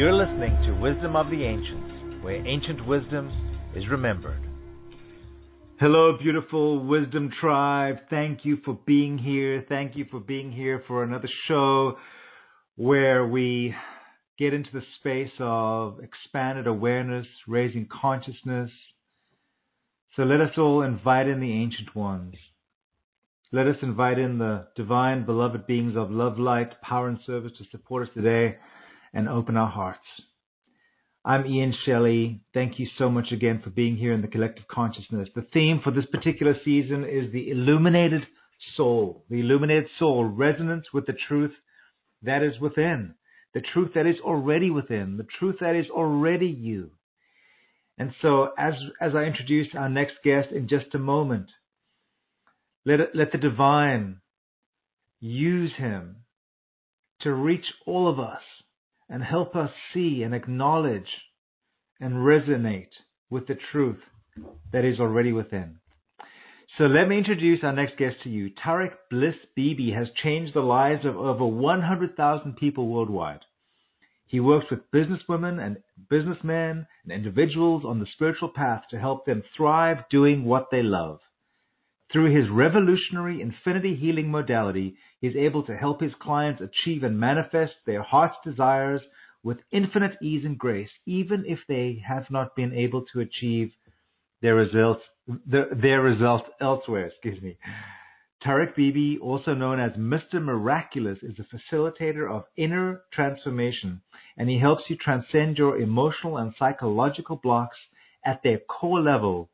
You're listening to Wisdom of the Ancients, where ancient wisdom is remembered. Hello, beautiful Wisdom Tribe. Thank you for being here. Thank you for being here for another show where we get into the space of expanded awareness, raising consciousness. So let us all invite in the ancient ones. Let us invite in the divine, beloved beings of love, light, power, and service to support us today and open our hearts. I'm Ian Shelley. Thank you so much again for being here in the collective consciousness. The theme for this particular season is the illuminated soul. The illuminated soul, resonance with the truth that is within, the truth that is already within, the truth that is already you. And so as I introduce our next guest in just a moment, let the divine use him to reach all of us and help us see and acknowledge and resonate with the truth that is already within. So let me introduce our next guest to you. Tarek Bliss Bibi has changed the lives of over 100,000 people worldwide. He works with businesswomen and businessmen and individuals on the spiritual path to help them thrive doing what they love. Through his revolutionary infinity healing modality, he is able to help his clients achieve and manifest their heart's desires with infinite ease and grace, even if they have not been able to achieve their results elsewhere. Tarek Bibi, also known as Mr. Miraculous, is a facilitator of inner transformation, and he helps you transcend your emotional and psychological blocks at their core level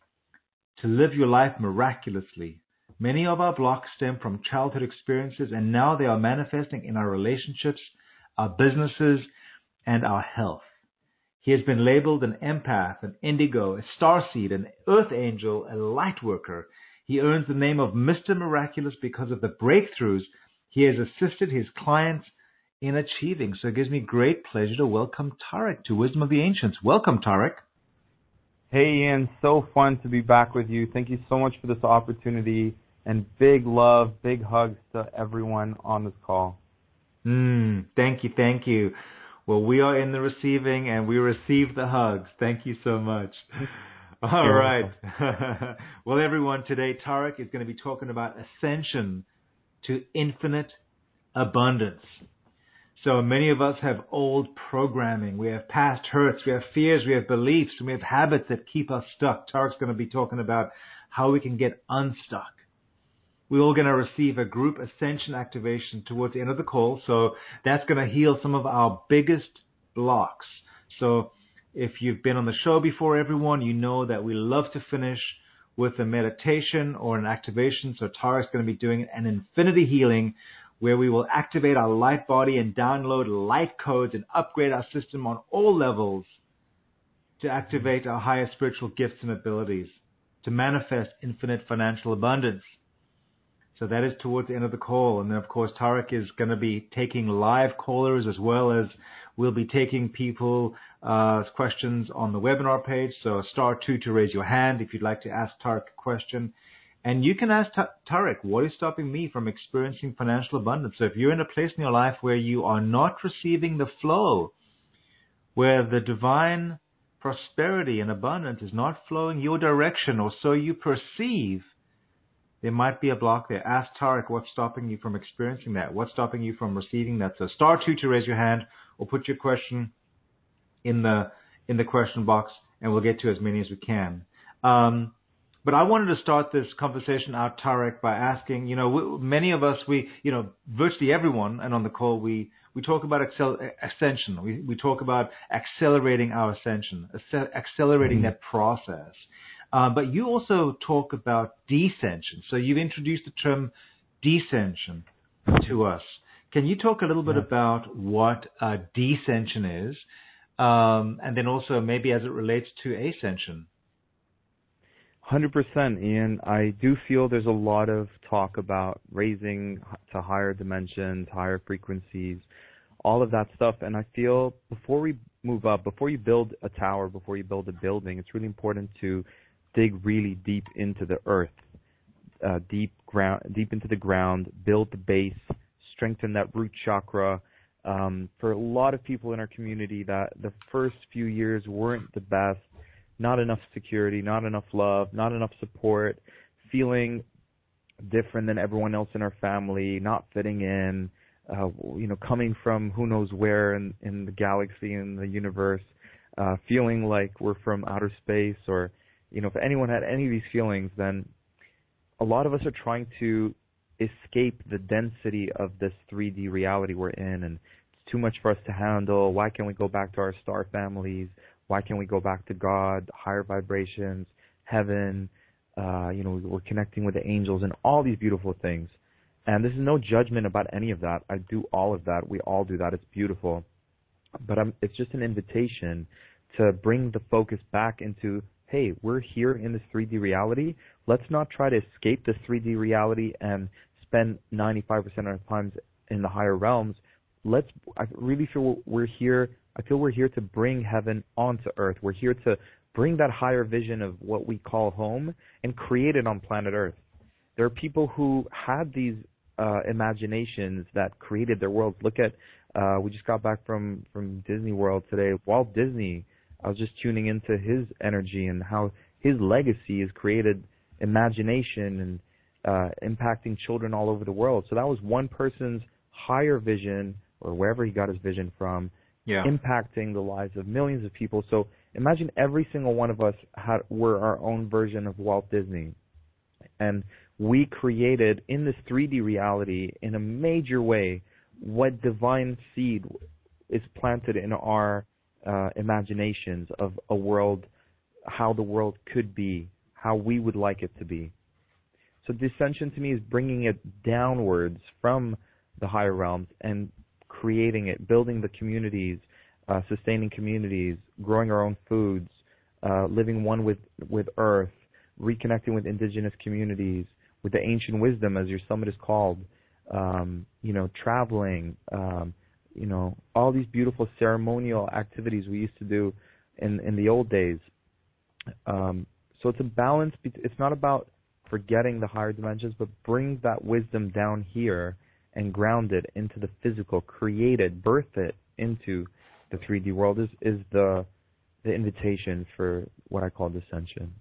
to live your life miraculously. Many of our blocks stem from childhood experiences, and now they are manifesting in our relationships, our businesses, and our health. He has been labeled an empath, an indigo, a starseed, an earth angel, a light worker. He earns the name of Mr. Miraculous because of the breakthroughs he has assisted his clients in achieving. So it gives me great pleasure to welcome Tarek to Wisdom of the Ancients. Welcome, Tarek. Hey, Ian. So fun to be back with you. Thank you so much for this opportunity, and big love, big hugs to everyone on this call. Thank you. Well, we are in the receiving, and we receive the hugs. Thank you so much. All right. Well, everyone, today Tarek is going to be talking about ascension to infinite abundance. So many of us have old programming. We have past hurts. We have fears. We have beliefs. And we have habits that keep us stuck. Tarek's going to be talking about how we can get unstuck. We're all going to receive a group ascension activation towards the end of the call. So that's going to heal some of our biggest blocks. So if you've been on the show before, everyone, you know that we love to finish with a meditation or an activation. So Tarek's going to be doing an infinity healing where we will activate our light body and download light codes and upgrade our system on all levels to activate our higher spiritual gifts and abilities to manifest infinite financial abundance. So that is towards the end of the call. And then, of course, Tarek is going to be taking live callers as well as we'll be taking people questions on the webinar page. So *2 to raise your hand if you'd like to ask Tarek a question. And you can ask Tarek, what is stopping me from experiencing financial abundance? So if you're in a place in your life where you are not receiving the flow, where the divine prosperity and abundance is not flowing your direction, or so you perceive, there might be a block there. Ask Tarek, what's stopping you from experiencing that? What's stopping you from receiving that? So *2 to raise your hand, or put your question in the question box, and we'll get to as many as we can. But I wanted to start this conversation out, Tarek, by asking, many of us, virtually everyone, and on the call, we talk about ascension. We talk about accelerating our ascension, accelerating that process. But you also talk about descension. So you've introduced the term descension to us. Can you talk a little bit about what descension is, and then also maybe as it relates to ascension? 100%, Ian. I do feel there's a lot of talk about raising to higher dimensions, higher frequencies, all of that stuff. And I feel before we move up, before you build a tower, before you build a building, it's really important to dig really deep into the earth, deep into the ground, build the base, strengthen that root chakra, For a lot of people in our community, that the first few years weren't the best. Not enough security, not enough love, not enough support, feeling different than everyone else in our family, not fitting in, coming from who knows where in the galaxy and the universe, feeling like we're from outer space, or, if anyone had any of these feelings, then a lot of us are trying to escape the density of this 3D reality we're in, and it's too much for us to handle. Why can't we go back to our star families? Why can't we go back to God, higher vibrations, heaven? We're connecting with the angels and all these beautiful things. And this is no judgment about any of that. I do all of that. We all do that. It's beautiful. But it's just an invitation to bring the focus back into, hey, we're here in this 3D reality. Let's not try to escape this 3D reality and spend 95% of our time in the higher realms. I really feel we're here. I feel we're here to bring heaven onto earth. We're here to bring that higher vision of what we call home and create it on planet Earth. There are people who had these imaginations that created their worlds. Look at, we just got back from Disney World today. Walt Disney, I was just tuning into his energy and how his legacy has created imagination and impacting children all over the world. So that was one person's higher vision, or wherever he got his vision from, impacting the lives of millions of people. So imagine every single one of us were our own version of Walt Disney. And we created in this 3D reality in a major way what divine seed is planted in our imaginations of a world, how the world could be, how we would like it to be. So Descension to me is bringing it downwards from the higher realms and creating it, building the communities, sustaining communities, growing our own foods, living one with Earth, reconnecting with indigenous communities, with the ancient wisdom, as your summit is called, traveling, all these beautiful ceremonial activities we used to do in the old days. So it's a balance. It's not about forgetting the higher dimensions, but bring that wisdom down here and ground it into the physical, create it, birth it into the 3D world is the invitation for what I call Descension.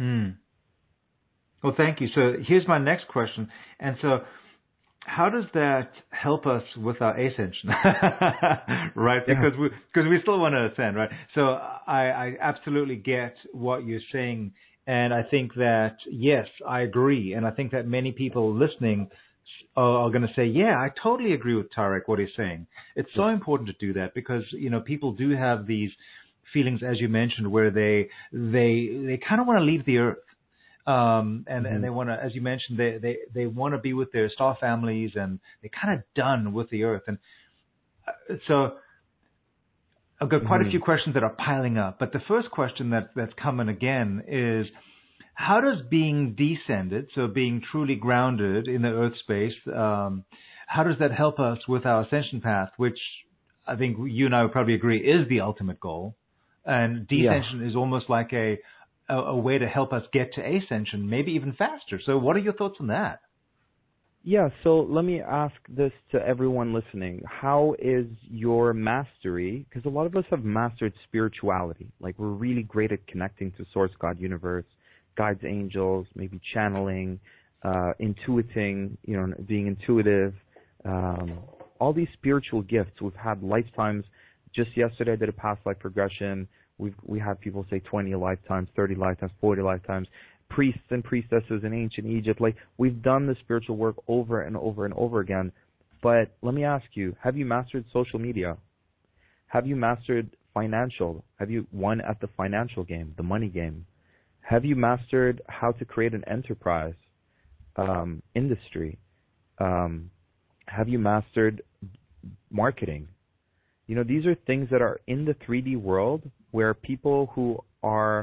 Well, thank you. So here's my next question. And so how does that help us with our ascension? Right? Because we still want to ascend, right? So I absolutely get what you're saying. And I think that, yes, I agree. And I think that many people listening are going to say, yeah, I totally agree with Tarek, what he's saying. It's so important to do that because, people do have these feelings, as you mentioned, where they kind of want to leave the earth. And they want to, as you mentioned, they want to be with their star families, and they're kind of done with the earth. And so I've got quite a few questions that are piling up. But the first question that's coming again is, how does being descended, so being truly grounded in the earth space, how does that help us with our ascension path, which I think you and I would probably agree is the ultimate goal? And descension is almost like a way to help us get to ascension, maybe even faster. So what are your thoughts on that? Yeah, so let me ask this to everyone listening. How is your mastery? Because a lot of us have mastered spirituality. Like, we're really great at connecting to Source, God, Universe, guides, angels, maybe channeling, intuiting, being intuitive, all these spiritual gifts. We've had lifetimes. Just yesterday I did a past life regression. We had people say 20 lifetimes, 30 lifetimes, 40 lifetimes, priests and priestesses in ancient Egypt. Like, we've done the spiritual work over and over and over again. But let me ask you, have you mastered social media? Have you mastered financial? Have you won at the financial game, the money game? Have you mastered how to create an enterprise, industry? Have you mastered marketing? These are things that are in the 3D world where people who are,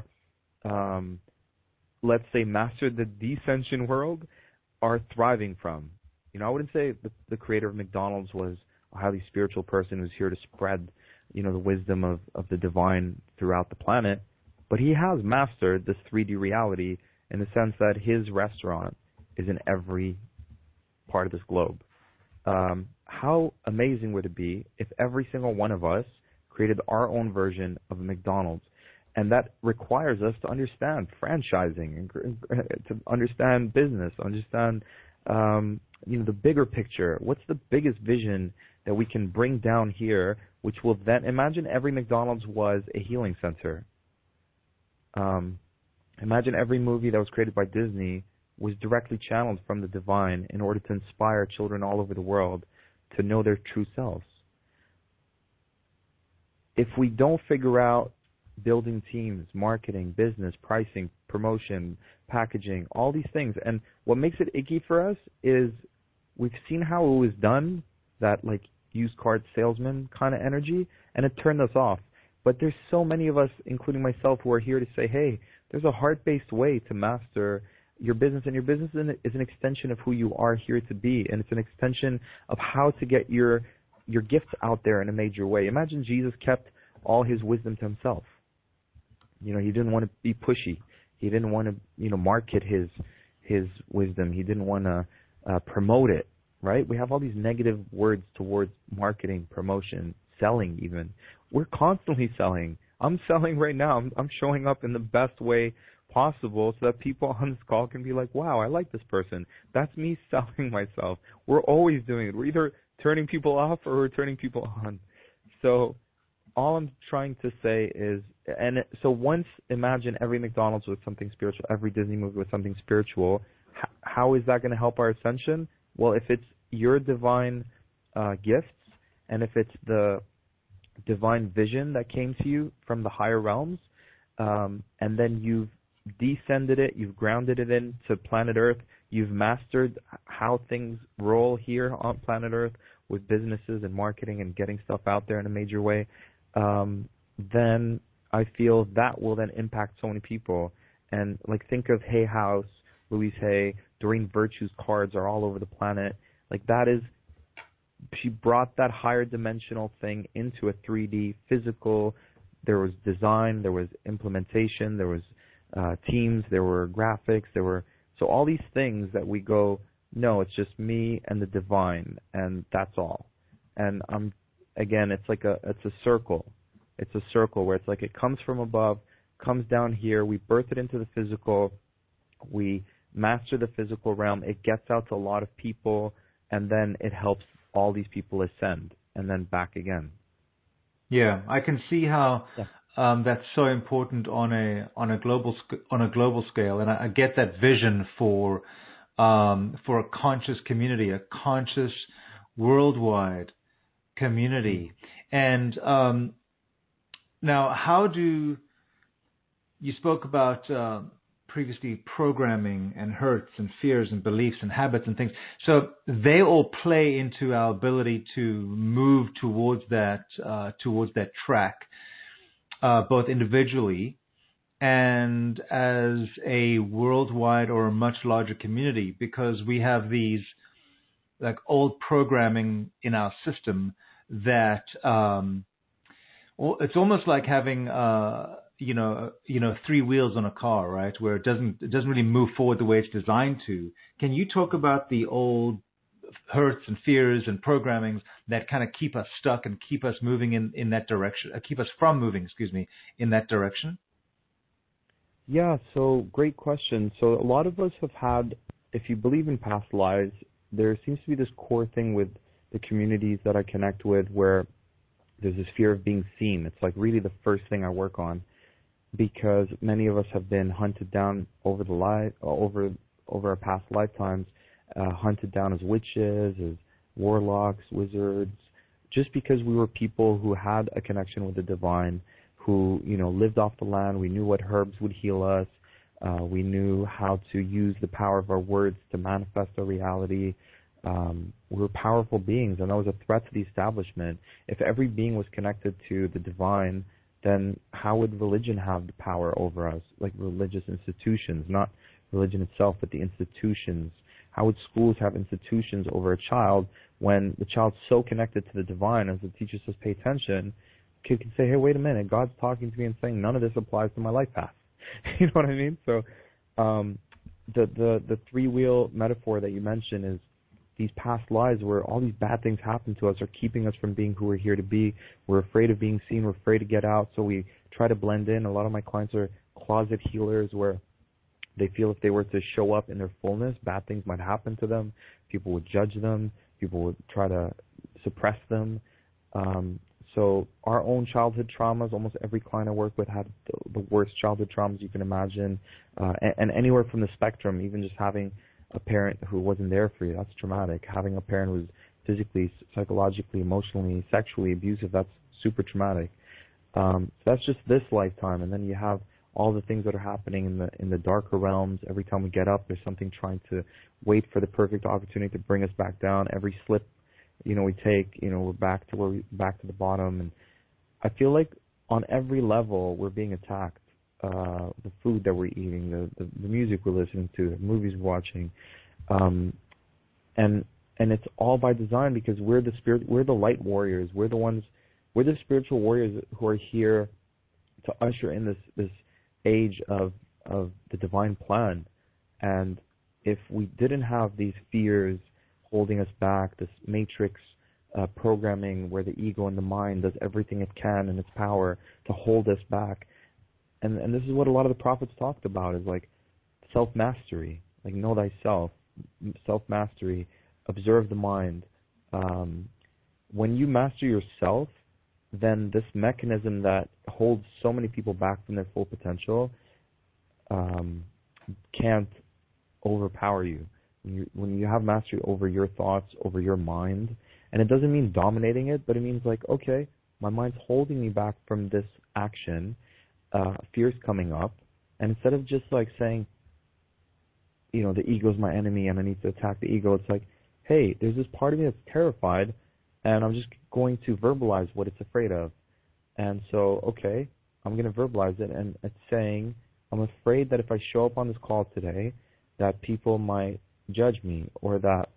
let's say, mastered the descension world are thriving from. I wouldn't say the creator of McDonald's was a highly spiritual person who's here to spread, the wisdom of the divine throughout the planet. But he has mastered this 3D reality in the sense that his restaurant is in every part of this globe. how amazing would it be if every single one of us created our own version of a McDonald's? And that requires us to understand franchising, and to understand business, understand the bigger picture. What's the biggest vision that we can bring down here, which will then, imagine every McDonald's was a healing center. Imagine every movie that was created by Disney was directly channeled from the divine in order to inspire children all over the world to know their true selves. If we don't figure out building teams, marketing, business, pricing, promotion, packaging, all these things, and what makes it icky for us is we've seen how it was done, that like used car salesman kind of energy, and it turned us off. But there's so many of us, including myself, who are here to say, hey, there's a heart-based way to master your business, and your business is an extension of who you are here to be, and it's an extension of how to get your gifts out there in a major way. Imagine Jesus kept all his wisdom to himself. He didn't want to be pushy. He didn't want to, market his wisdom. He didn't want to promote it, right? We have all these negative words towards marketing, promotion, selling even. We're constantly selling. I'm selling right now. I'm showing up in the best way possible so that people on this call can be like, wow, I like this person. That's me selling myself. We're always doing it. We're either turning people off or we're turning people on. So all I'm trying to say is, so once imagine every McDonald's with something spiritual, every Disney movie with something spiritual, how is that going to help our ascension? Well, if it's your divine gifts, and if it's the divine vision that came to you from the higher realms, and then you've descended it, you've grounded it into planet Earth, you've mastered how things roll here on planet Earth with businesses and marketing and getting stuff out there in a major way, then I feel that will then impact so many people. And like, think of Hay House, Louise Hay, Doreen Virtue's cards are all over the planet. Like, that is, she brought that higher dimensional thing into a 3D physical. There was design, there was implementation, there was teams, there were graphics, so all these things that we go, no, it's just me and the divine, and that's all. And it's a circle. It's a circle where it's like it comes from above, comes down here, we birth it into the physical, we master the physical realm, it gets out to a lot of people, and then it helps all these people ascend, and then back again. Yeah, I can see how that's so important on a global scale, and I get that vision for a conscious community, a conscious worldwide community. And now, how do you spoke about previously programming and hurts and fears and beliefs and habits and things. So they all play into our ability to move towards that track, both individually and as a worldwide or a much larger community, because we have these like old programming in our system that it's almost like having three wheels on a car, right? Where it doesn't really move forward the way it's designed to. Can you talk about the old hurts and fears and programmings that kind of keep us stuck and keep us moving in that direction, keep us from moving, in that direction? Yeah, so great question. So a lot of us have had, if you believe in past lives, there seems to be this core thing with the communities that I connect with where there's this fear of being seen. It's like really the first thing I work on, because many of us have been hunted down over our past lifetimes, hunted down as witches, as warlocks, wizards, just because we were people who had a connection with the divine, who lived off the land. We knew what herbs would heal us. We knew how to use the power of our words to manifest our reality. We were powerful beings, and that was a threat to the establishment. If every being was connected to the divine, then how would religion have the power over us, like religious institutions, not religion itself, but the institutions? How would schools have institutions over a child when the child's so connected to the divine, as the teacher says, pay attention, kid can say, hey, wait a minute, God's talking to me and saying none of this applies to my life path. You know what I mean? So the three-wheel metaphor that you mentioned is these past lives where all these bad things happen to us are keeping us from being who we're here to be. We're afraid of being seen. We're afraid to get out. So we try to blend in. A lot of my clients are closet healers where they feel if they were to show up in their fullness, bad things might happen to them. People would judge them. People would try to suppress them. So our own childhood traumas, almost every client I work with had the worst childhood traumas you can imagine. And anywhere from the spectrum, even just having a parent who wasn't there for you, that's traumatic. Having a parent who's physically, psychologically, emotionally, sexually abusive, that's super traumatic. So that's just this lifetime. And then you have all the things that are happening in the darker realms. Every time we get up, there's something trying to wait for the perfect opportunity to bring us back down. Every slip, we take, we're back to the bottom. And I feel like on every level we're being attacked. The food that we're eating, the music we're listening to, the movies we're watching, and it's all by design because we're the light warriors. We're the spiritual warriors who are here to usher in this age of the divine plan. And if we didn't have these fears holding us back, this matrix programming where the ego and the mind does everything it can in its power to hold us back, and this is what a lot of the prophets talked about, is like self-mastery, like know thyself, self-mastery, observe the mind. When you master yourself, then this mechanism that holds so many people back from their full potential can't overpower you. When you have mastery over your thoughts, over your mind, and it doesn't mean dominating it, but it means like, okay, my mind's holding me back from this action, fear's coming up, and instead of just like saying, the ego's my enemy and I need to attack the ego, it's like, hey, there's this part of me that's terrified, and I'm just going to verbalize what it's afraid of. And so, okay, I'm going to verbalize it, and it's saying, I'm afraid that if I show up on this call today, that people might judge me, or that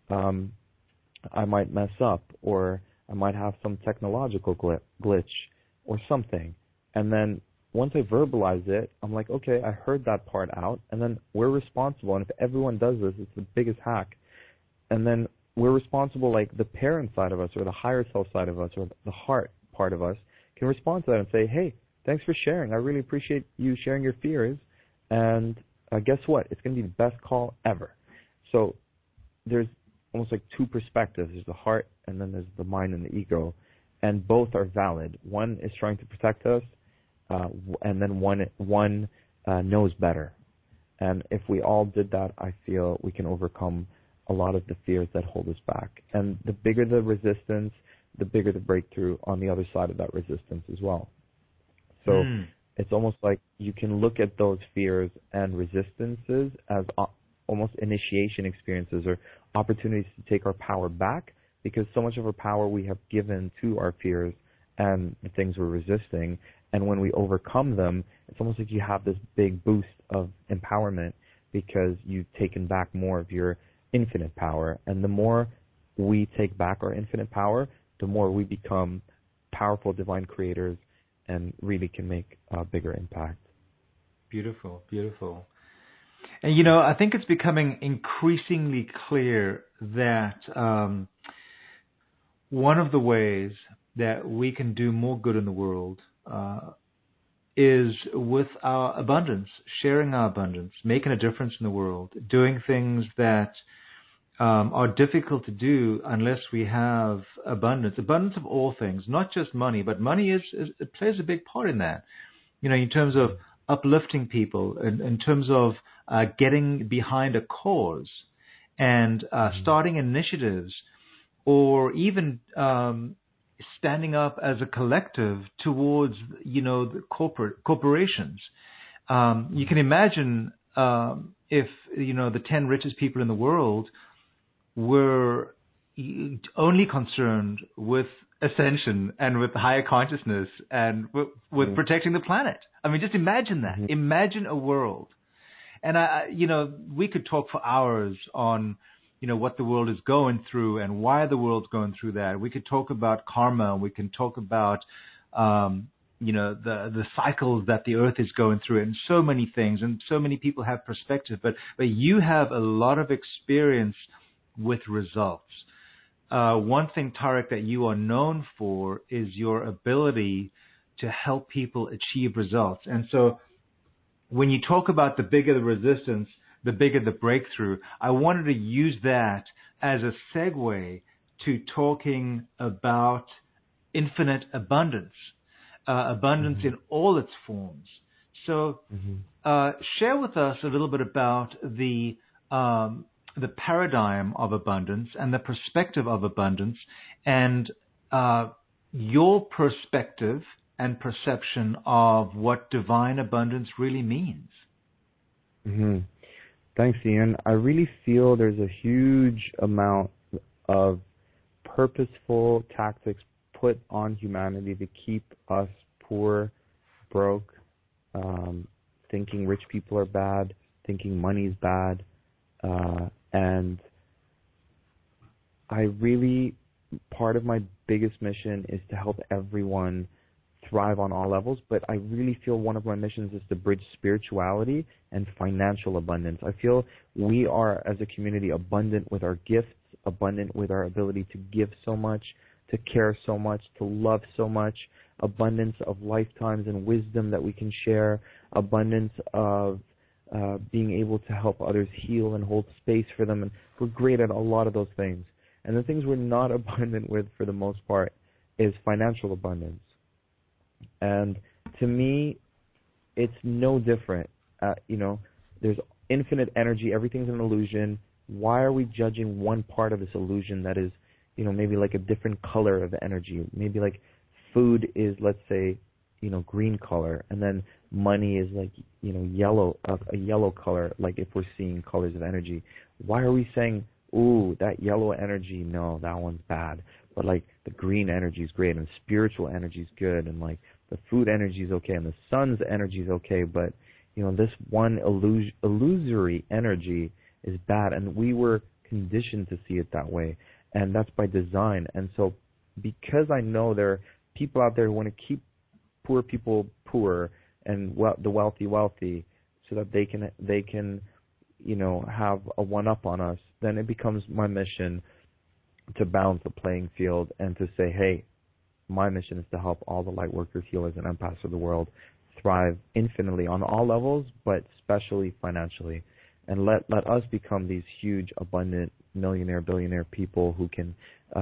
I might mess up, or I might have some technological glitch or something. And then once I verbalize it, I'm like, okay, I heard that part out, and then we're responsible. And if everyone does this, it's the biggest hack. And then we're responsible, like the parent side of us or the higher self side of us or the heart part of us can respond to that and say, hey, thanks for sharing. I really appreciate you sharing your fears. And guess what? It's going to be the best call ever. So there's almost like two perspectives. There's the heart, and then there's the mind and the ego. And both are valid. One is trying to protect us, and then one knows better. And if we all did that, I feel we can overcome a lot of the fears that hold us back. And the bigger the resistance, the bigger the breakthrough on the other side of that resistance as well. So it's almost like you can look at those fears and resistances as almost initiation experiences or opportunities to take our power back, because so much of our power we have given to our fears and the things we're resisting. And when we overcome them, it's almost like you have this big boost of empowerment because you've taken back more of your infinite power. And the more we take back our infinite power, the more we become powerful divine creators and really can make a bigger impact. Beautiful, beautiful. And, I think it's becoming increasingly clear that one of the ways that we can do more good in the world is with our abundance, sharing our abundance, making a difference in the world, doing things that are difficult to do unless we have abundance of all things, not just money, but money it plays a big part in that. In terms of uplifting people, in terms of getting behind a cause and starting initiatives, or even standing up as a collective towards, the corporations. You can imagine if, the 10 richest people in the world were only concerned with ascension and with higher consciousness and with protecting the planet. I mean, just imagine that. Mm-hmm. Imagine a world. And we could talk for hours on, what the world is going through and why the world's going through that. We could talk about karma. We can talk about, the cycles that the earth is going through, and so many things. And so many people have perspective. But you have a lot of experience with results. One thing, Tarek, that you are known for is your ability to help people achieve results. And so when you talk about the bigger the resistance, the bigger the breakthrough, I wanted to use that as a segue to talking about infinite abundance, abundance in all its forms. So share with us a little bit about the paradigm of abundance and the perspective of abundance, and your perspective and perception of what divine abundance really means. Thanks, Ian. I really feel there's a huge amount of purposeful tactics put on humanity to keep us poor, broke, thinking rich people are bad, thinking money's bad, and I really, part of my biggest mission is to help everyone thrive on all levels, but I really feel one of my missions is to bridge spirituality and financial abundance. I feel we are, as a community, abundant with our gifts, abundant with our ability to give so much, to care so much, to love so much, abundance of lifetimes and wisdom that we can share, abundance of being able to help others heal and hold space for them. And we're great at a lot of those things. And the things we're not abundant with, for the most part, is financial abundance. And to me, it's no different. There's infinite energy. Everything's an illusion. Why are we judging one part of this illusion that is, maybe like a different color of energy? Maybe like food is, let's say, green color, and then money is like, yellow, a yellow color, like if we're seeing colors of energy. Why are we saying, ooh, that yellow energy, no, that one's bad, but like the green energy is great, and spiritual energy is good, and like the food energy is okay, and the sun's energy is okay, but this one illusory energy is bad, and we were conditioned to see it that way, and that's by design. And so because I know there are people out there who want to keep poor people poor and the wealthy wealthy, so that they can have a one-up on us, then it becomes my mission to balance the playing field and to say, hey, my mission is to help all the light workers, healers, and empaths of the world thrive infinitely on all levels, but especially financially. And let us become these huge, abundant, millionaire, billionaire people who can,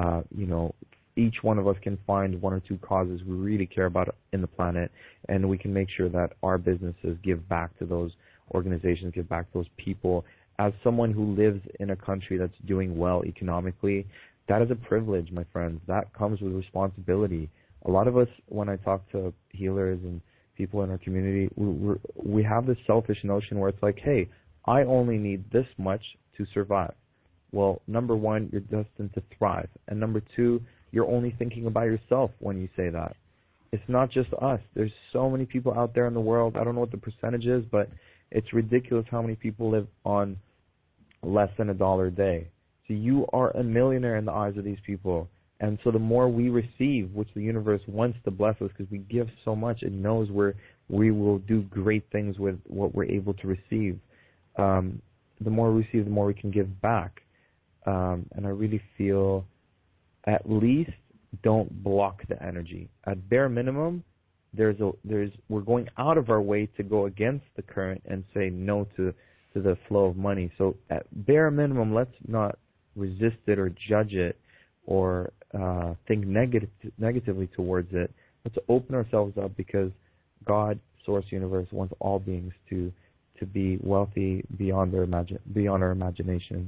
each one of us can find one or two causes we really care about in the planet, and we can make sure that our businesses give back to those organizations, give back to those people. As someone who lives in a country that's doing well economically, that is a privilege, my friends. That comes with responsibility. A lot of us, when I talk to healers and people in our community, we have this selfish notion where it's like, hey, I only need this much to survive. Well, number one, you're destined to thrive. And number two, you're only thinking about yourself when you say that. It's not just us. There's so many people out there in the world. I don't know what the percentage is, but it's ridiculous how many people live on less than $1 a day. So you are a millionaire in the eyes of these people. And so the more we receive, which the universe wants to bless us because we give so much, it knows we will do great things with what we're able to receive. The more we receive, the more we can give back. And I really feel, at least don't block the energy. At bare minimum, we're going out of our way to go against the current and say no to the flow of money. So at bare minimum, let's not resist it or judge it or think negatively towards it. Let's open ourselves up, because God, Source, Universe wants all beings to be wealthy beyond our imagination.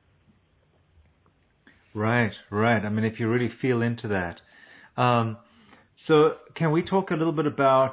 Right. I mean, if you really feel into that. So can we talk a little bit about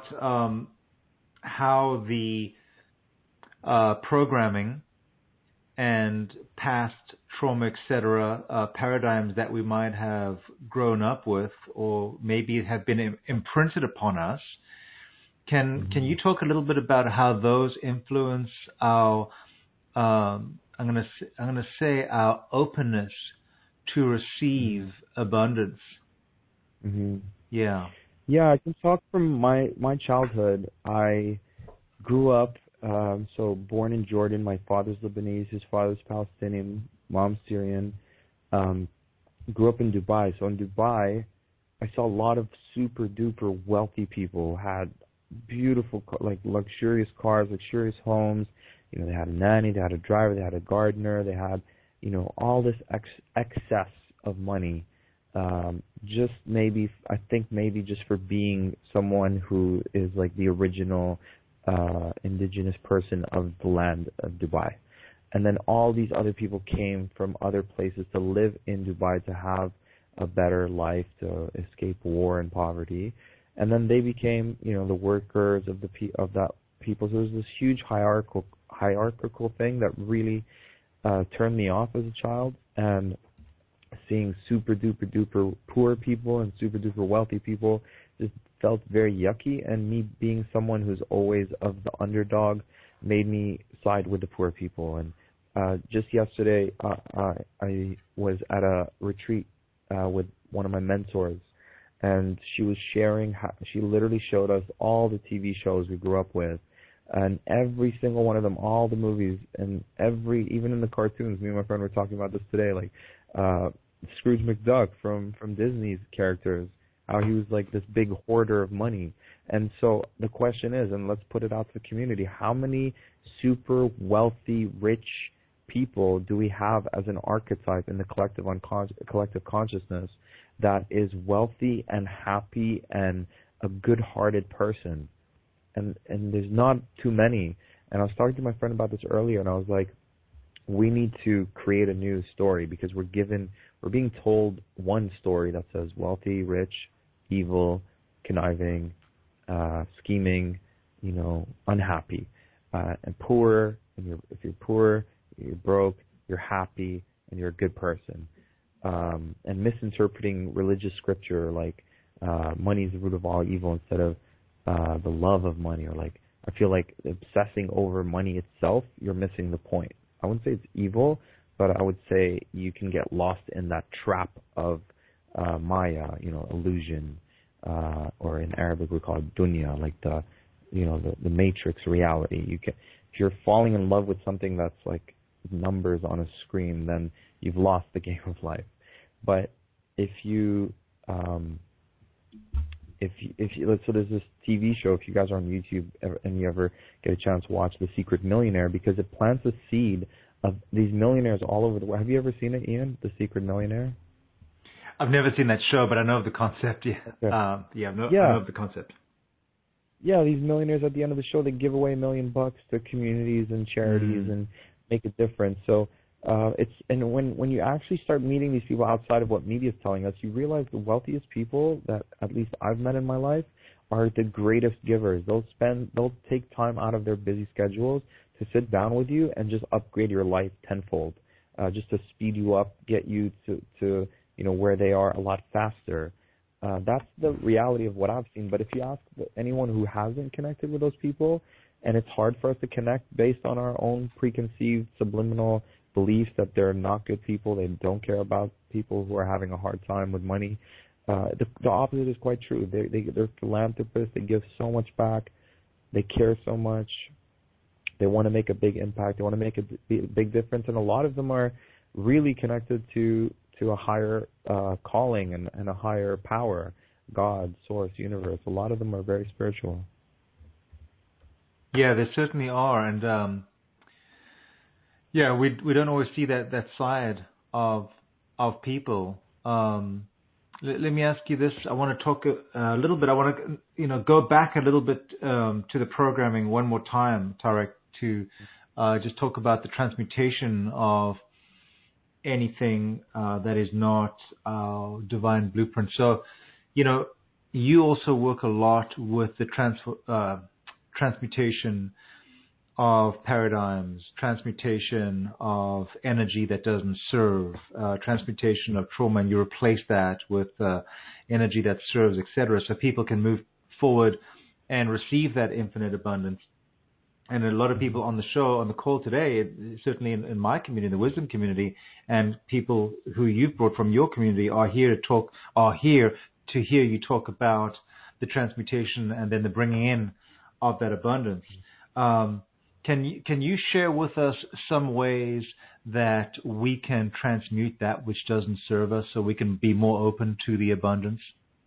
how the programming and past trauma, etc., paradigms that we might have grown up with or maybe have been imprinted upon us, can you talk a little bit about how those influence our, I'm going to say our openness to receive abundance? Yeah, I can talk from my childhood. I grew up, born in Jordan. My father's Lebanese, his father's Palestinian. mom's Syrian, grew up in Dubai. So in Dubai, I saw a lot of super duper wealthy people who had beautiful, like luxurious cars, luxurious homes. You know, they had a nanny, they had a driver, they had a gardener, they had, you know, all this excess of money. Just maybe, I think maybe just for being someone who is like the original indigenous person of the land of Dubai. And then all these other people came from other places to live in Dubai to have a better life, to escape war and poverty. And then they became, you know, the workers of that people. So there's this huge hierarchical thing that really turned me off as a child. And seeing super duper poor people and super duper wealthy people just felt very yucky. And me being someone who's always of the underdog made me side with the poor people. And just yesterday, I was at a retreat with one of my mentors, and she was sharing how she literally showed us all the TV shows we grew up with, and every single one of them, all the movies, and even in the cartoons. Me and my friend were talking about this today, like Scrooge McDuck from Disney's characters, how he was like this big hoarder of money. And so the question is, and let's put it out to the community, how many super wealthy, rich people do we have as an archetype in the collective consciousness that is wealthy and happy and a good-hearted person? And there's not too many. And I was talking to my friend about this earlier, and I was like, we need to create a new story, because we're being told one story that says wealthy, rich, evil, conniving, scheming, you know, unhappy, and poor. And if you're poor, you're broke, you're happy, and you're a good person. And misinterpreting religious scripture like money is the root of all evil instead of the love of money, or like, I feel like obsessing over money itself, you're missing the point. I wouldn't say it's evil, but I would say you can get lost in that trap of Maya, you know, illusion, or in Arabic we call it dunya, like the matrix reality. If you're falling in love with something that's like numbers on a screen, then you've lost the game of life. But if you so there's this TV show, if you guys are on YouTube and you ever get a chance to watch The Secret Millionaire, because it plants a seed of these millionaires all over the world. Have you ever seen it, Ian? The Secret Millionaire? I've never seen that show, but I know of the concept. Yeah, okay. I know of the concept. Yeah, these millionaires at the end of the show, they give away $1 million to communities and charities and make a difference. So when you actually start meeting these people outside of what media is telling us, you realize the wealthiest people that at least I've met in my life are the greatest givers. They'll take time out of their busy schedules to sit down with you and just upgrade your life tenfold, just to speed you up, get you to where they are a lot faster. That's the reality of what I've seen. But if you ask anyone who hasn't connected with those people, and it's hard for us to connect based on our own preconceived subliminal beliefs that they're not good people, they don't care about people who are having a hard time with money. The opposite is quite true. They're philanthropists. They give so much back. They care so much. They want to make a big impact. They want to make a big difference. And a lot of them are really connected to a higher calling and a higher power, God, source, universe. A lot of them are very spiritual. Yeah, they certainly are. And we don't always see that side of people. Let me ask you this. I want to talk a little bit. I want to go back a little bit to the programming one more time, Tarek, to just talk about the transmutation of anything that is not divine blueprint. So, you also work a lot with the transmutation of paradigms, transmutation of energy that doesn't serve, transmutation of trauma, and you replace that with energy that serves, etc., so people can move forward and receive that infinite abundance. And a lot of people on the show, on the call today, certainly in my community, the wisdom community, and people who you've brought from your community are here to hear you talk about the transmutation and then the bringing in of that abundance. can you share with us some ways that we can transmute that which doesn't serve us, so we can be more open to the abundance?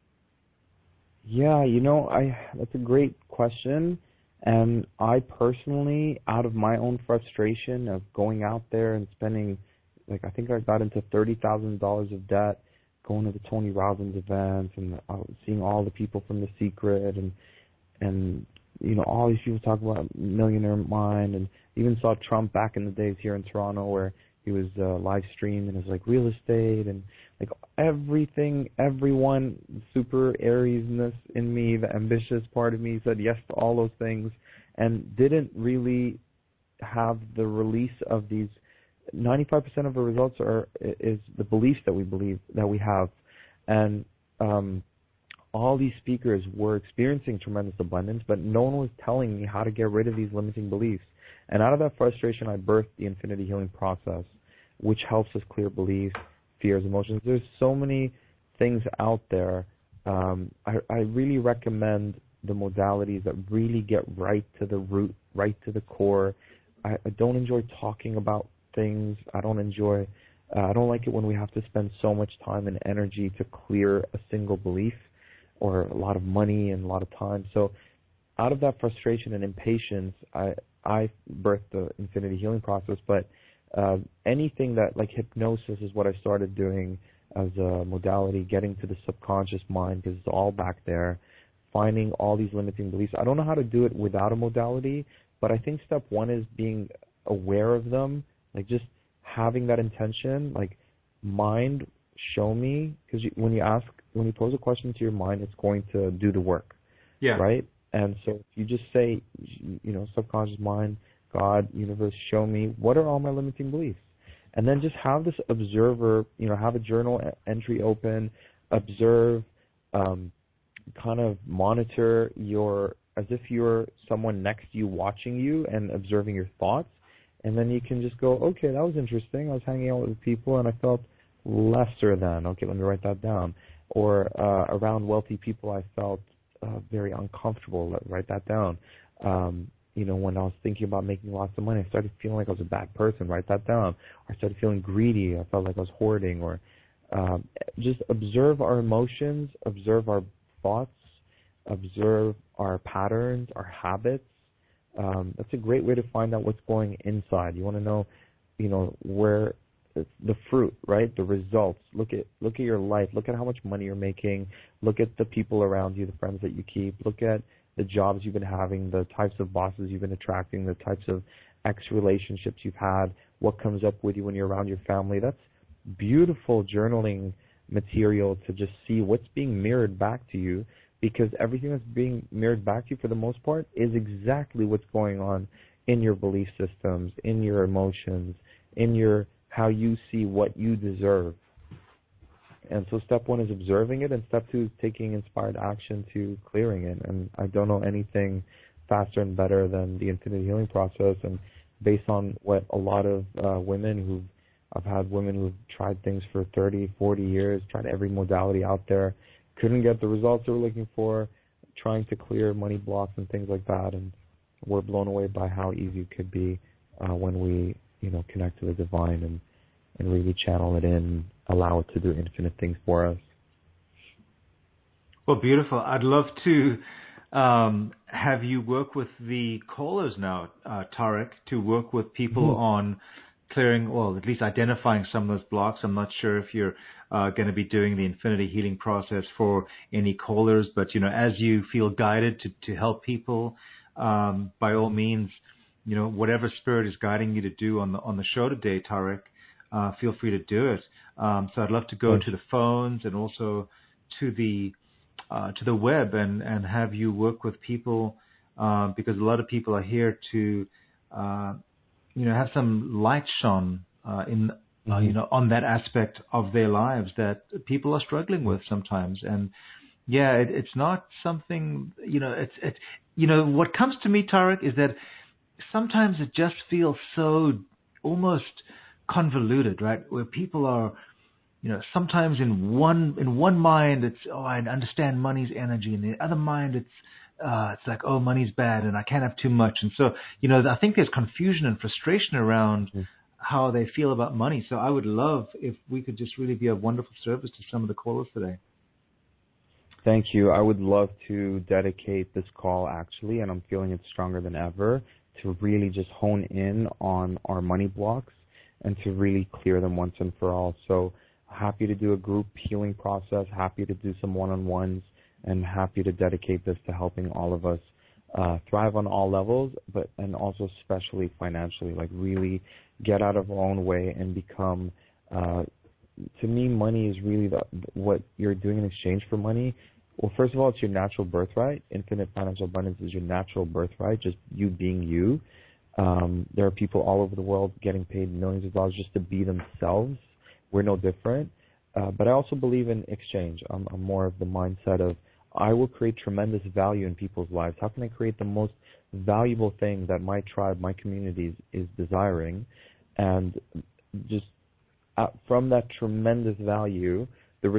Yeah, that's a great question. And I personally, out of my own frustration of going out there and spending, like, I think I got into $30,000 of debt going to the Tony Robbins events and seeing all the people from The Secret and all these people talk about Millionaire Mind, and even saw Trump back in the days here in Toronto where he was live streamed and it was like real estate and like everything, everyone, super Ariesness in me, the ambitious part of me said yes to all those things and didn't really have the release of these. 95% of the results is the beliefs that we believe that we have, and all these speakers were experiencing tremendous abundance, but no one was telling me how to get rid of these limiting beliefs. And out of that frustration, I birthed the Infinity Healing Process, which helps us clear beliefs, fears, emotions. There's so many things out there. I really recommend the modalities that really get right to the root, right to the core. I don't enjoy talking about things. I don't like it when we have to spend so much time and energy to clear a single belief or a lot of money and a lot of time. So out of that frustration and impatience, I birthed the Infinity Healing Process. But anything that, like hypnosis is what I started doing as a modality, getting to the subconscious mind because it's all back there, finding all these limiting beliefs. I don't know how to do it without a modality, but I think step one is being aware of them, like just having that intention, like mind, show me, because when you pose a question to your mind, it's going to do the work. Yeah. Right? And so if you just say, subconscious mind, God, universe, show me, what are all my limiting beliefs? And then just have this observer, have a journal entry open, observe, kind of monitor as if you're someone next to you watching you and observing your thoughts. And then you can just go, okay, that was interesting. I was hanging out with people and I felt lesser than. Okay, let me write that down. Or around wealthy people, I felt very uncomfortable. Write that down. When I was thinking about making lots of money, I started feeling like I was a bad person. Write that down. Or I started feeling greedy. I felt like I was hoarding. Or just observe our emotions, observe our thoughts, observe our patterns, our habits. That's a great way to find out what's going inside. You want to know, where the fruit, right? The results. Look at your life. Look at how much money you're making. Look at the people around you, the friends that you keep. Look at the jobs you've been having, the types of bosses you've been attracting, the types of ex-relationships you've had, what comes up with you when you're around your family. That's beautiful journaling material to just see what's being mirrored back to you, because everything that's being mirrored back to you for the most part is exactly what's going on in your belief systems, in your emotions, in how you see what you deserve. And so step one is observing it, and step two is taking inspired action to clearing it. And I don't know anything faster and better than the Infinity Healing Process. And based on what a lot of I've had women who've tried things for 30, 40 years, tried every modality out there, couldn't get the results they were looking for, trying to clear money blocks and things like that. And we're blown away by how easy it could be when we, connect to the divine and really channel it in, allow it to do infinite things for us. Well, beautiful. I'd love to have you work with the callers now, Tarek, to work with people on clearing, well, at least identifying some of those blocks. I'm not sure if you're going to be doing the Infinity Healing Process for any callers, but, as you feel guided to help people, by all means, whatever spirit is guiding you to do on the show today, Tarek, feel free to do it. So I'd love to go to the phones and also to the web and have you work with people, because a lot of people are here to have some light shone in on that aspect of their lives that people are struggling with sometimes. And it's not something, what comes to me, Tarek, is that sometimes it just feels so almost convoluted, right? Where people are, sometimes in one mind it's, I understand money's energy, and in the other mind it's, it's like, oh, money's bad and I can't have too much. And so, I think there's confusion and frustration around how they feel about money. So I would love if we could just really be a wonderful service to some of the callers today. Thank you. I would love to dedicate this call, actually, and I'm feeling it stronger than ever, to really just hone in on our money blocks and to really clear them once and for all. So happy to do a group healing process, happy to do some one-on-ones, and happy to dedicate this to helping all of us thrive on all levels, and also especially financially, like really get out of our own way and become, to me, money is really what you're doing in exchange for money. Well, first of all, it's your natural birthright. Infinite financial abundance is your natural birthright, just you being you. There are people all over the world getting paid millions of dollars just to be themselves. We're no different. But I also believe in exchange. I'm more of the mindset of I will create tremendous value in people's lives. How can I create the most valuable thing that my tribe, my community is desiring? And just from that tremendous value, the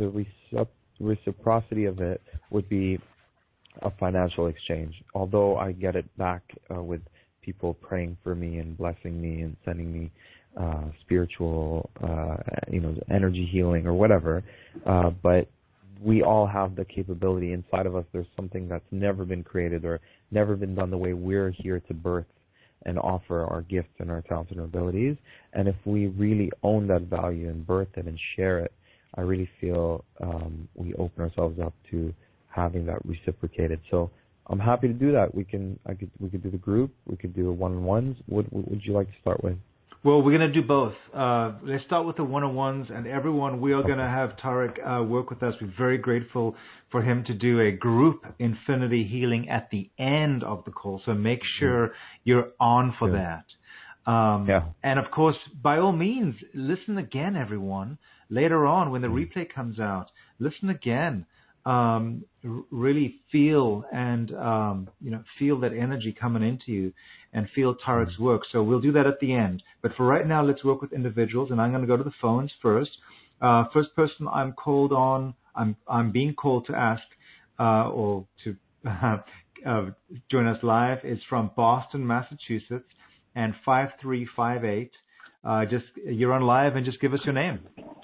reciprocity of it would be a financial exchange. Although I get it back with people praying for me and blessing me and sending me spiritual, energy healing or whatever. But we all have the capability inside of us. There's something that's never been created or never been done the way we're here to birth and offer our gifts and our talents and our abilities. And if we really own that value and birth it and share it, I really feel we open ourselves up to having that reciprocated. So I'm happy to do that. We could do the group. We could do a one-on-ones. What would you like to start with? Well, we're going to do both. Let's start with the one-on-ones, and everyone, we are going to have Tarek work with us. We're very grateful for him to do a group infinity healing at the end of the call, so make sure you're on for that. And, of course, by all means, listen again, everyone. Later on, when the replay comes out, listen again. Really feel and feel that energy coming into you and feel Tarek's work. So we'll do that at the end. But for right now, let's work with individuals, and I'm going to go to the phones first. First person I'm called on, I'm being called to ask or to join us live is from Boston, Massachusetts, and 5358. You're on live, and just give us your name.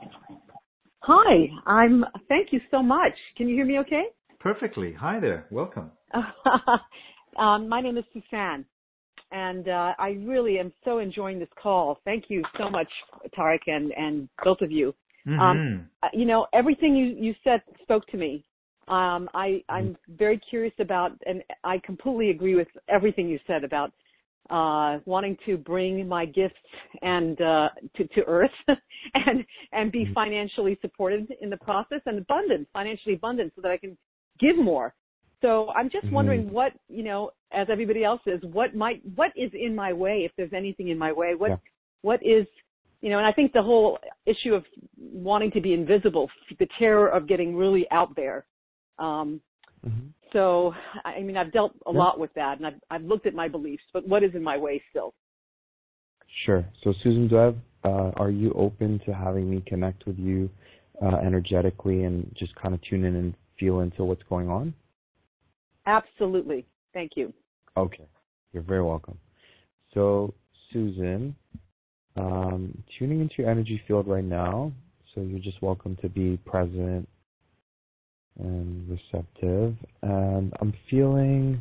Hi, thank you so much. Can you hear me okay? Perfectly. Hi there. Welcome. My name is Suzanne, and I really am so enjoying this call. Thank you so much, Tarek, and both of you. Everything you said spoke to me. I'm very curious about, and I completely agree with everything you said about wanting to bring my gifts and to Earth and be financially supported in the process and financially abundant, so that I can give more. So I'm just wondering what, as everybody else is, what is in my way, if there's anything in my way, what is, and I think the whole issue of wanting to be invisible, the terror of getting really out there. So, I've dealt a lot with that, and I've looked at my beliefs, but what is in my way still? Sure. So, Susan Dwev, are you open to having me connect with you energetically and just kind of tune in and feel into what's going on? Absolutely. Thank you. Okay. You're very welcome. So, Susan, tuning into your energy field right now, so you're just welcome to be present and receptive. And I'm feeling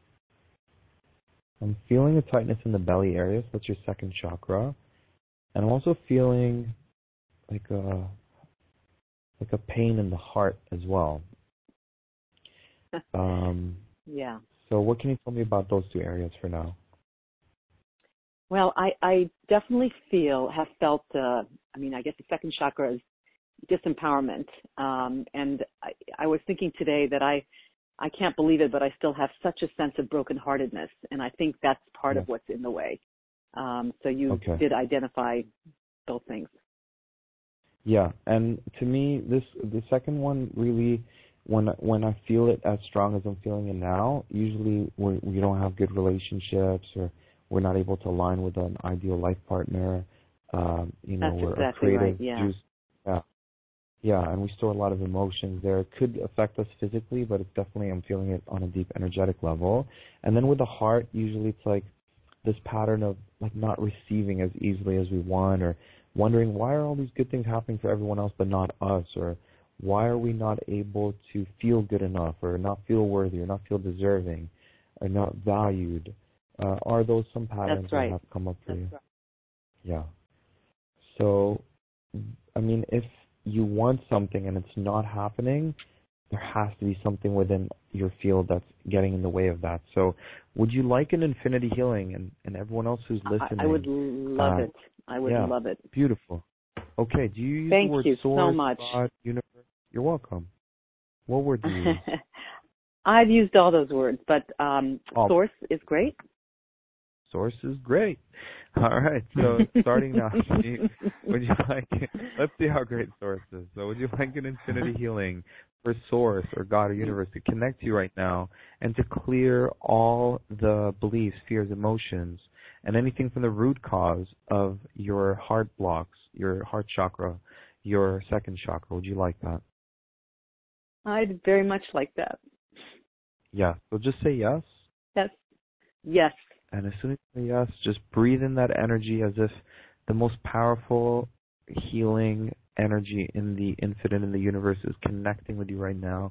a tightness in the belly area, so that's your second chakra. And I'm also feeling like a pain in the heart as well. Yeah. So what can you tell me about those two areas for now? Well, I definitely have felt, I guess the second chakra is disempowerment. And I was thinking today that I can't believe it, but I still have such a sense of brokenheartedness. And I think that's part of what's in the way. So you did identify both things. Yeah. And to me, the second one really, when I feel it as strong as I'm feeling it now, usually we don't have good relationships, or we're not able to align with an ideal life partner. That's we're exactly creative right. Yeah. juice. Yeah, and we store a lot of emotions there. It could affect us physically, but it's definitely, I'm feeling it on a deep energetic level. And then with the heart, usually it's like this pattern of like not receiving as easily as we want, or wondering why are all these good things happening for everyone else but not us, or why are we not able to feel good enough, or not feel worthy, or not feel deserving, or not valued. Are those some patterns that have come up for you? Right. Yeah. So, I mean, if you want something and it's not happening, there has to be something within your field that's getting in the way of that. So would you like an infinity healing, and everyone else who's listening? I would love it. I would love it. Beautiful. Okay, do you use Thank the word you source, so much. God, universe? You're welcome. What word do you use? I've used all those words, but source is great. Source is great. All right, so starting now, would you like, let's see how great Source is. So would you like an infinity healing for Source or God or Universe to connect you right now and to clear all the beliefs, fears, emotions, and anything from the root cause of your heart blocks, your heart chakra, your second chakra? Would you like that? I'd very much like that. Yeah, so just say yes. Yes. Yes. And as soon as you say yes, just breathe in that energy as if the most powerful healing energy in the infinite, in the universe, is connecting with you right now.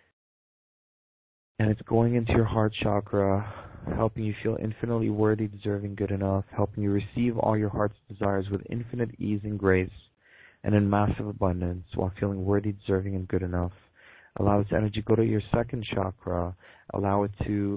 And it's going into your heart chakra, helping you feel infinitely worthy, deserving, good enough, helping you receive all your heart's desires with infinite ease and grace and in massive abundance while feeling worthy, deserving, and good enough. Allow this energy to go to your second chakra. Allow it to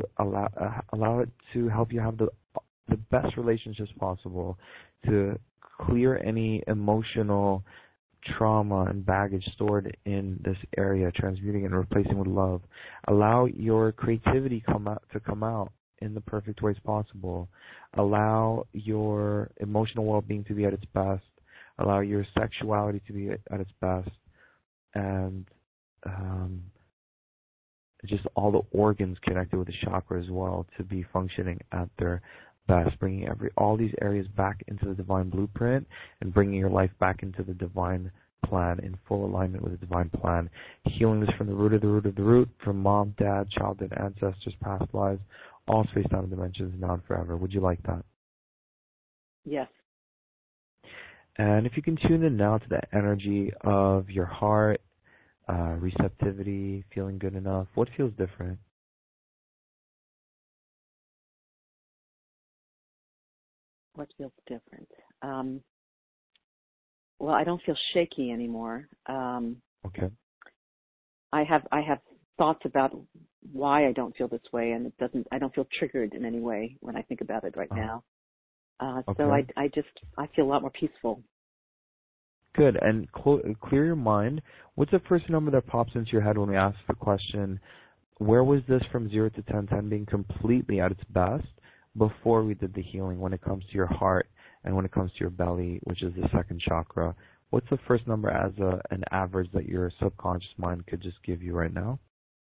help you have the best relationships possible, to clear any emotional trauma and baggage stored in this area, transmuting it and replacing with love. Allow your creativity to come out in the perfect ways possible. Allow your emotional well-being to be at its best. Allow your sexuality to be at its best, and just all the organs connected with the chakra as well to be functioning at their best, bringing all these areas back into the divine blueprint and bringing your life back into the divine plan, in full alignment with the divine plan. Healing this from the root of the root of the root, from mom, dad, childhood, ancestors, past lives, all space, time, and dimensions, now and forever. Would you like that? Yes. And if you can tune in now to the energy of your heart, receptivity, feeling good enough, what feels different? What feels different? Well, I don't feel shaky anymore. Okay. I have thoughts about why I don't feel this way, and I don't feel triggered in any way when I think about it right now. Okay. So I feel a lot more peaceful. Good. And clear your mind. What's the first number that pops into your head when we ask the question, where was this from 0 to 10, 10 being completely at its best before we did the healing, when it comes to your heart and when it comes to your belly, which is the second chakra? What's the first number as an average that your subconscious mind could just give you right now?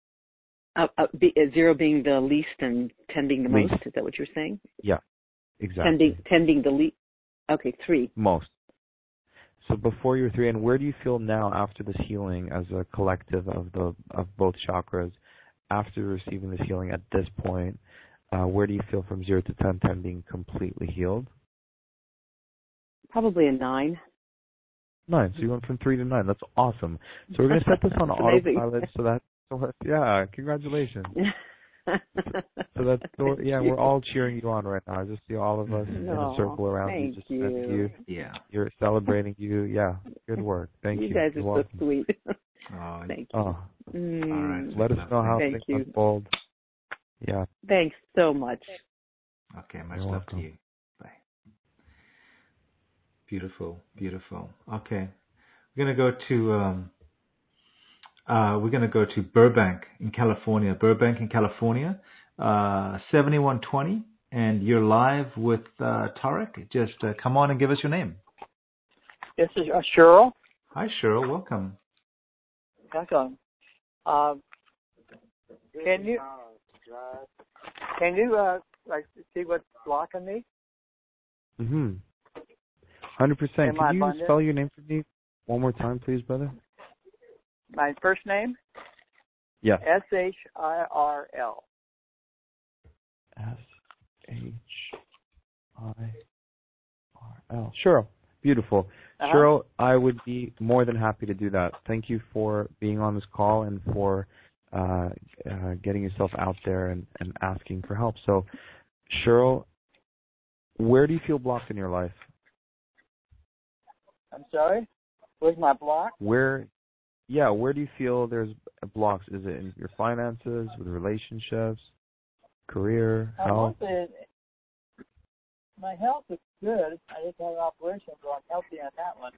0 being the least and 10 being the least. most. Is that what you're saying? Yeah, exactly. 10 being the least. Okay, 3. Most. So before you were 3, and where do you feel now after this healing as a collective of both chakras, after receiving this healing at this point? Where do you feel from 0 to 10, 10 being completely healed? Probably a 9. 9. So you went from 3 to 9. That's awesome. So we're going to set this on autopilot. Yeah, congratulations. We're all cheering you on right now. I just see all of us in a circle around you. Just you. Yeah. You're celebrating you. Yeah. Good work. Thank you. You guys are so sweet. Thank you. All right. Let us know how things unfold. Yeah. Thanks so much. Okay, much love to you. Bye. Beautiful, beautiful. Okay, we're gonna go to Burbank in California. 7120, and you're live with Tarek. Just come on and give us your name. This is Cheryl. Hi, Cheryl. Welcome. Welcome. Can you see what's blocking me? 100%. Can you spell your name for me one more time, please, brother? My first name? Yeah. SHIRL. SHIRL. Cheryl. Beautiful. Cheryl, I would be more than happy to do that. Thank you for being on this call and for getting yourself out there and asking for help. So, Cheryl, where do you feel blocked in your life? I'm sorry? Where's my block? Where do you feel there's blocks? Is it in your finances, with relationships, career, health? My health is good. I just had an operation, so I'm healthy on that one.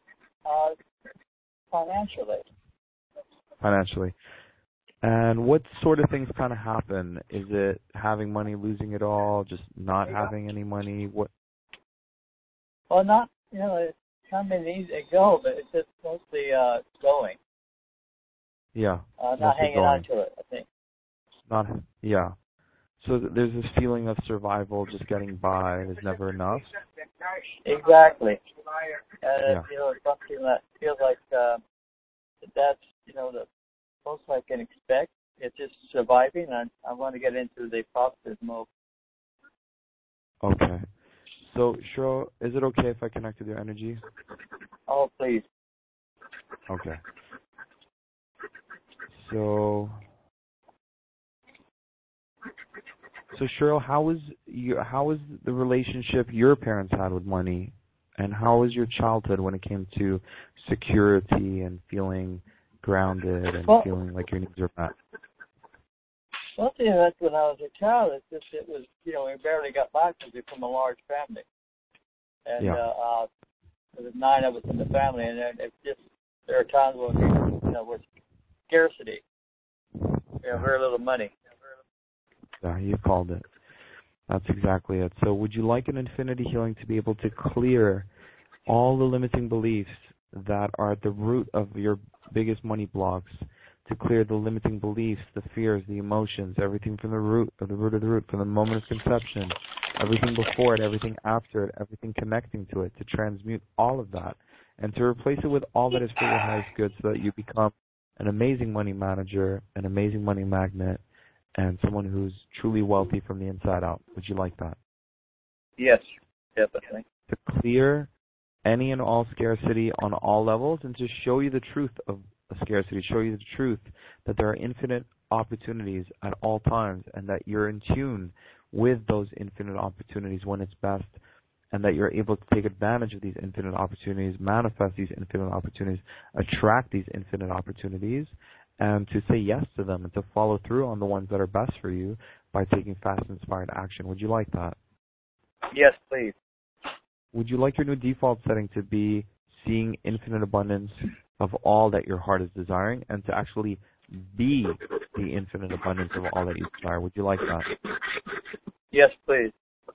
Financially. And what sort of things kind of happen? Is it having money, losing it all, just not having any money? What? Well, not, it's come and easy to go, but it's just mostly going. Yeah. Not hanging on to it, I think. Yeah. So there's this feeling of survival, just getting by, is never enough. Exactly. And it's something that feels like that's the most I can expect. It's just surviving, and I want to get into the positive mode. Okay. So, Cheryl, is it okay if I connect with your energy? Oh, please. Okay. So Cheryl, how was the relationship your parents had with money, and how was your childhood when it came to security and feeling grounded and feeling like your needs are met? Well, that's when I was a child. It was we barely got by because we're from a large family, and there was 9 of us in the family, and there are times when with scarcity, very little money. Yeah, you called it. That's exactly it. So would you like an infinity healing to be able to clear all the limiting beliefs that are at the root of your biggest money blocks, to clear the limiting beliefs, the fears, the emotions, everything from the root of the root of the root, from the moment of conception, everything before it, everything after it, everything connecting to it, to transmute all of that, and to replace it with all that is for your highest good so that you become an amazing money manager, an amazing money magnet, and someone who's truly wealthy from the inside out. Would you like that? Yes, definitely. To clear any and all scarcity on all levels, and to show you the truth of scarcity, show you the truth that there are infinite opportunities at all times, and that you're in tune with those infinite opportunities when it's best, and that you're able to take advantage of these infinite opportunities, manifest these infinite opportunities, attract these infinite opportunities, and to say yes to them and to follow through on the ones that are best for you by taking fast, inspired action. Would you like that? Yes, please. Would you like your new default setting to be seeing infinite abundance of all that your heart is desiring, and to actually be the infinite abundance of all that you desire? Would you like that? Yes, please.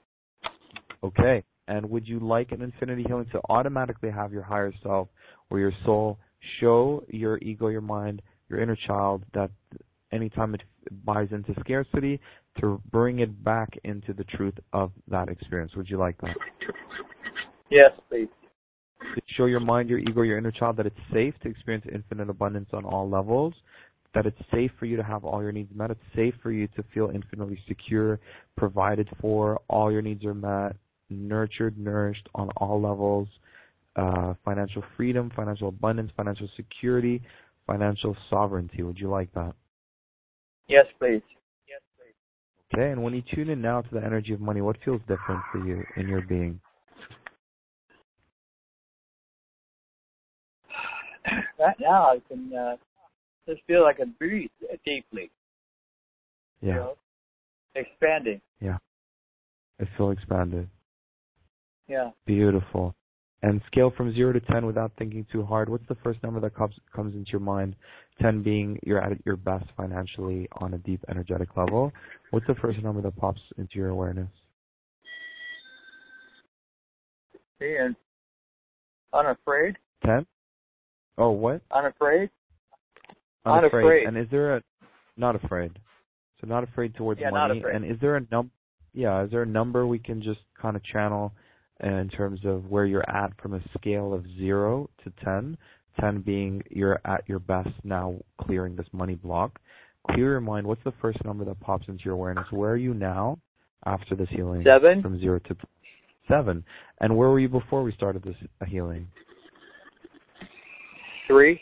Okay. And would you like an infinity healing to automatically have your higher self or your soul show your ego, your mind, your inner child, that anytime it buys into scarcity, to bring it back into the truth of that experience? Would you like that? Yes, please. To show your mind, your ego, your inner child that it's safe to experience infinite abundance on all levels, that it's safe for you to have all your needs met, it's safe for you to feel infinitely secure, provided for, all your needs are met, nurtured, nourished on all levels, financial freedom, financial abundance, financial security, financial sovereignty. Would you like that? Yes, please. Yes, please. Okay, and when you tune in now to the energy of money, what feels different for you in your being? Right now, I can just feel like I breathe deeply. Yeah. Expanding. Yeah. I feel expanded. Yeah. Beautiful. And scale from 0 to 10 without thinking too hard. What's the first number that comes into your mind? 10 being you're at your best financially on a deep energetic level. What's the first number that pops into your awareness? Being unafraid. 10? Oh, what? Unafraid. Unafraid. And is there a not afraid? So not afraid towards money. Not afraid. And is there a is there a number we can just kind of channel in terms of where you're at from a scale of 0 to 10 10 being you're at your best now clearing this money block. Clear your mind. What's the first number that pops into your awareness? Where are you now after this healing? 7. From 0 to 7. And where were you before we started this healing? 3.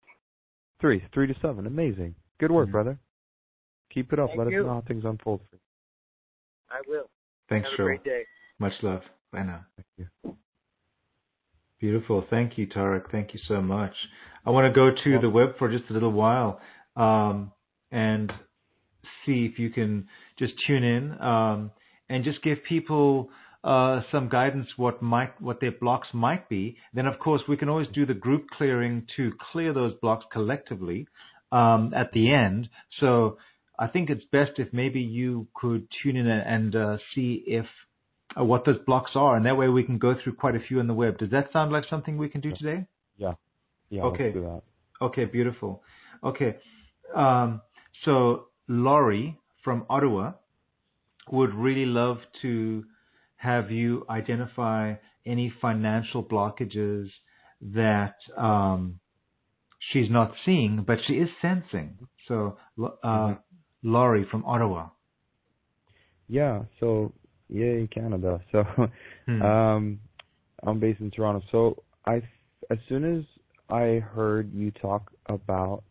3 to 7. Amazing. Good work, brother. Keep it up. Thank Let you. us know how things unfold for you. I will. Thanks, Have Joe. a great day. Much love. Bye now. Thank you. Beautiful. Thank you, Tarek. Thank you so much. I want to go to the web for just a little while and see if you can just tune in and just give people some guidance what their blocks might be. Then, of course, we can always do the group clearing to clear those blocks collectively at the end. So I think it's best if maybe you could tune in and see if what those blocks are, and that way we can go through quite a few on the web. Does that sound like something we can do today? Yeah. Okay. Let's do that. Okay, beautiful. Okay. So Laurie from Ottawa would really love to have you identify any financial blockages that she's not seeing, but she is sensing. So Laurie from Ottawa. Yeah, so yay, Canada. So I'm based in Toronto. So as soon as I heard you talk about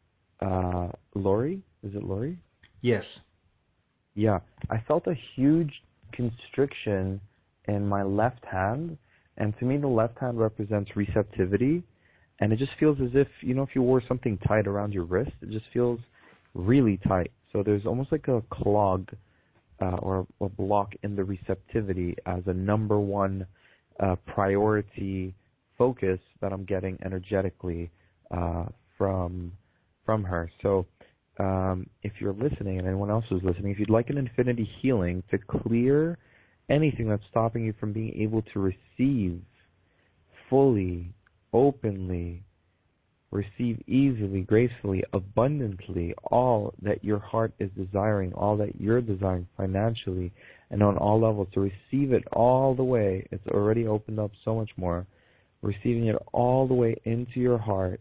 Laurie, is it Laurie? Yes. Yeah, I felt a huge constriction in my left hand, and to me the left hand represents receptivity, and it just feels as if, if you wore something tight around your wrist, it just feels really tight. So there's almost like a clog or a block in the receptivity as a number one priority focus that I'm getting energetically from her. So if you're listening and anyone else is listening, if you'd like an infinity healing to clear anything that's stopping you from being able to receive fully, openly, receive easily, gracefully, abundantly all that your heart is desiring, all that you're desiring financially and on all levels, to receive it all the way. It's already opened up so much more. Receiving it all the way into your heart,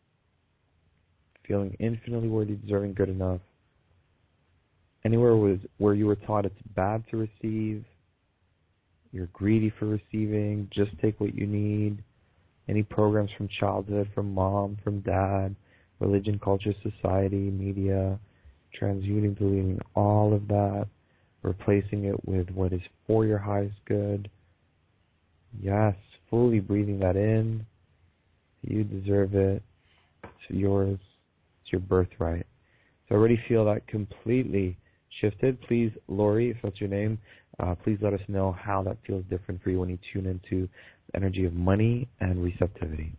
feeling infinitely worthy, deserving, good enough. Anywhere where you were taught it's bad to receive, you're greedy for receiving, just take what you need. Any programs from childhood, from mom, from dad, religion, culture, society, media, transmuting, deleting all of that, replacing it with what is for your highest good. Yes, fully breathing that in. You deserve it. It's yours. It's your birthright. So I already feel that completely shifted. Please, Laurie, if that's your name, please let us know how that feels different for you when you tune into the energy of money and receptivity.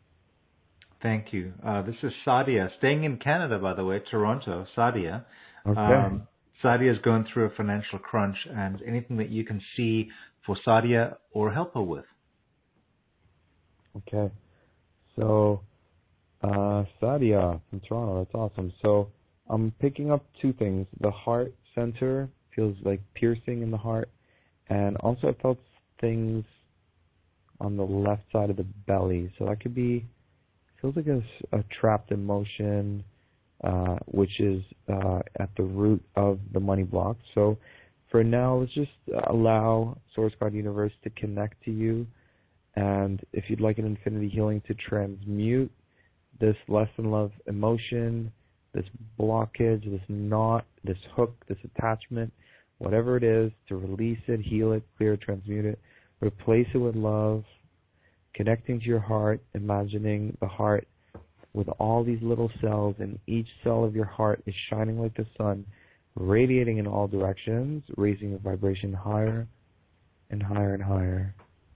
Thank you. This is Sadia, staying in Canada, by the way, Toronto. Sadia. Okay. Sadia's going through a financial crunch, and anything that you can see for Sadia or help her with. Okay. So, Sadia from Toronto, that's awesome. So, I'm picking up two things. The heart center feels like piercing in the heart, and also I felt things on the left side of the belly. So that could be, feels like a trapped emotion, which is at the root of the money block. So for now, let's just allow Source God Universe to connect to you. And if you'd like an infinity healing to transmute this less than love emotion, this blockage, this knot, this hook, this attachment, whatever it is, to release it, heal it, clear it, transmute it, replace it with love, connecting to your heart, imagining the heart with all these little cells, and each cell of your heart is shining like the sun, radiating in all directions, raising the vibration higher and higher and higher.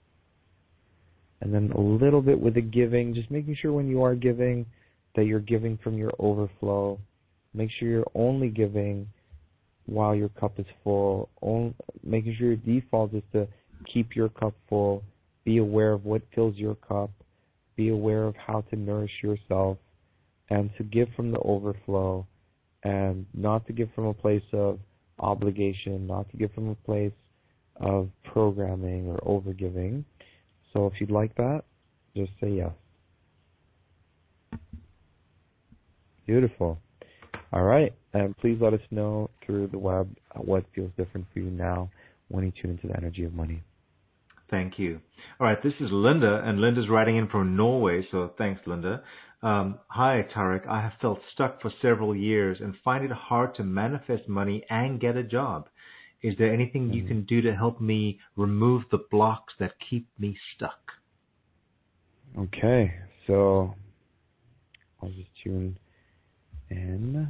And then a little bit with the giving, just making sure when you are giving that you're giving from your overflow. Make sure you're only giving while your cup is full. Making sure your default is to keep your cup full. Be aware of what fills your cup. Be aware of how to nourish yourself, and to give from the overflow, and not to give from a place of obligation, not to give from a place of programming or overgiving. So if you'd like that, just say yes. Beautiful. All right. And please let us know through the web what feels different for you now when you tune into the energy of money. Thank you. All right. This is Linda, and Linda's writing in from Norway. So thanks, Linda. Hi, Tarek. I have felt stuck for several years and find it hard to manifest money and get a job. Is there anything you can do to help me remove the blocks that keep me stuck? Okay. So I'll just tune in.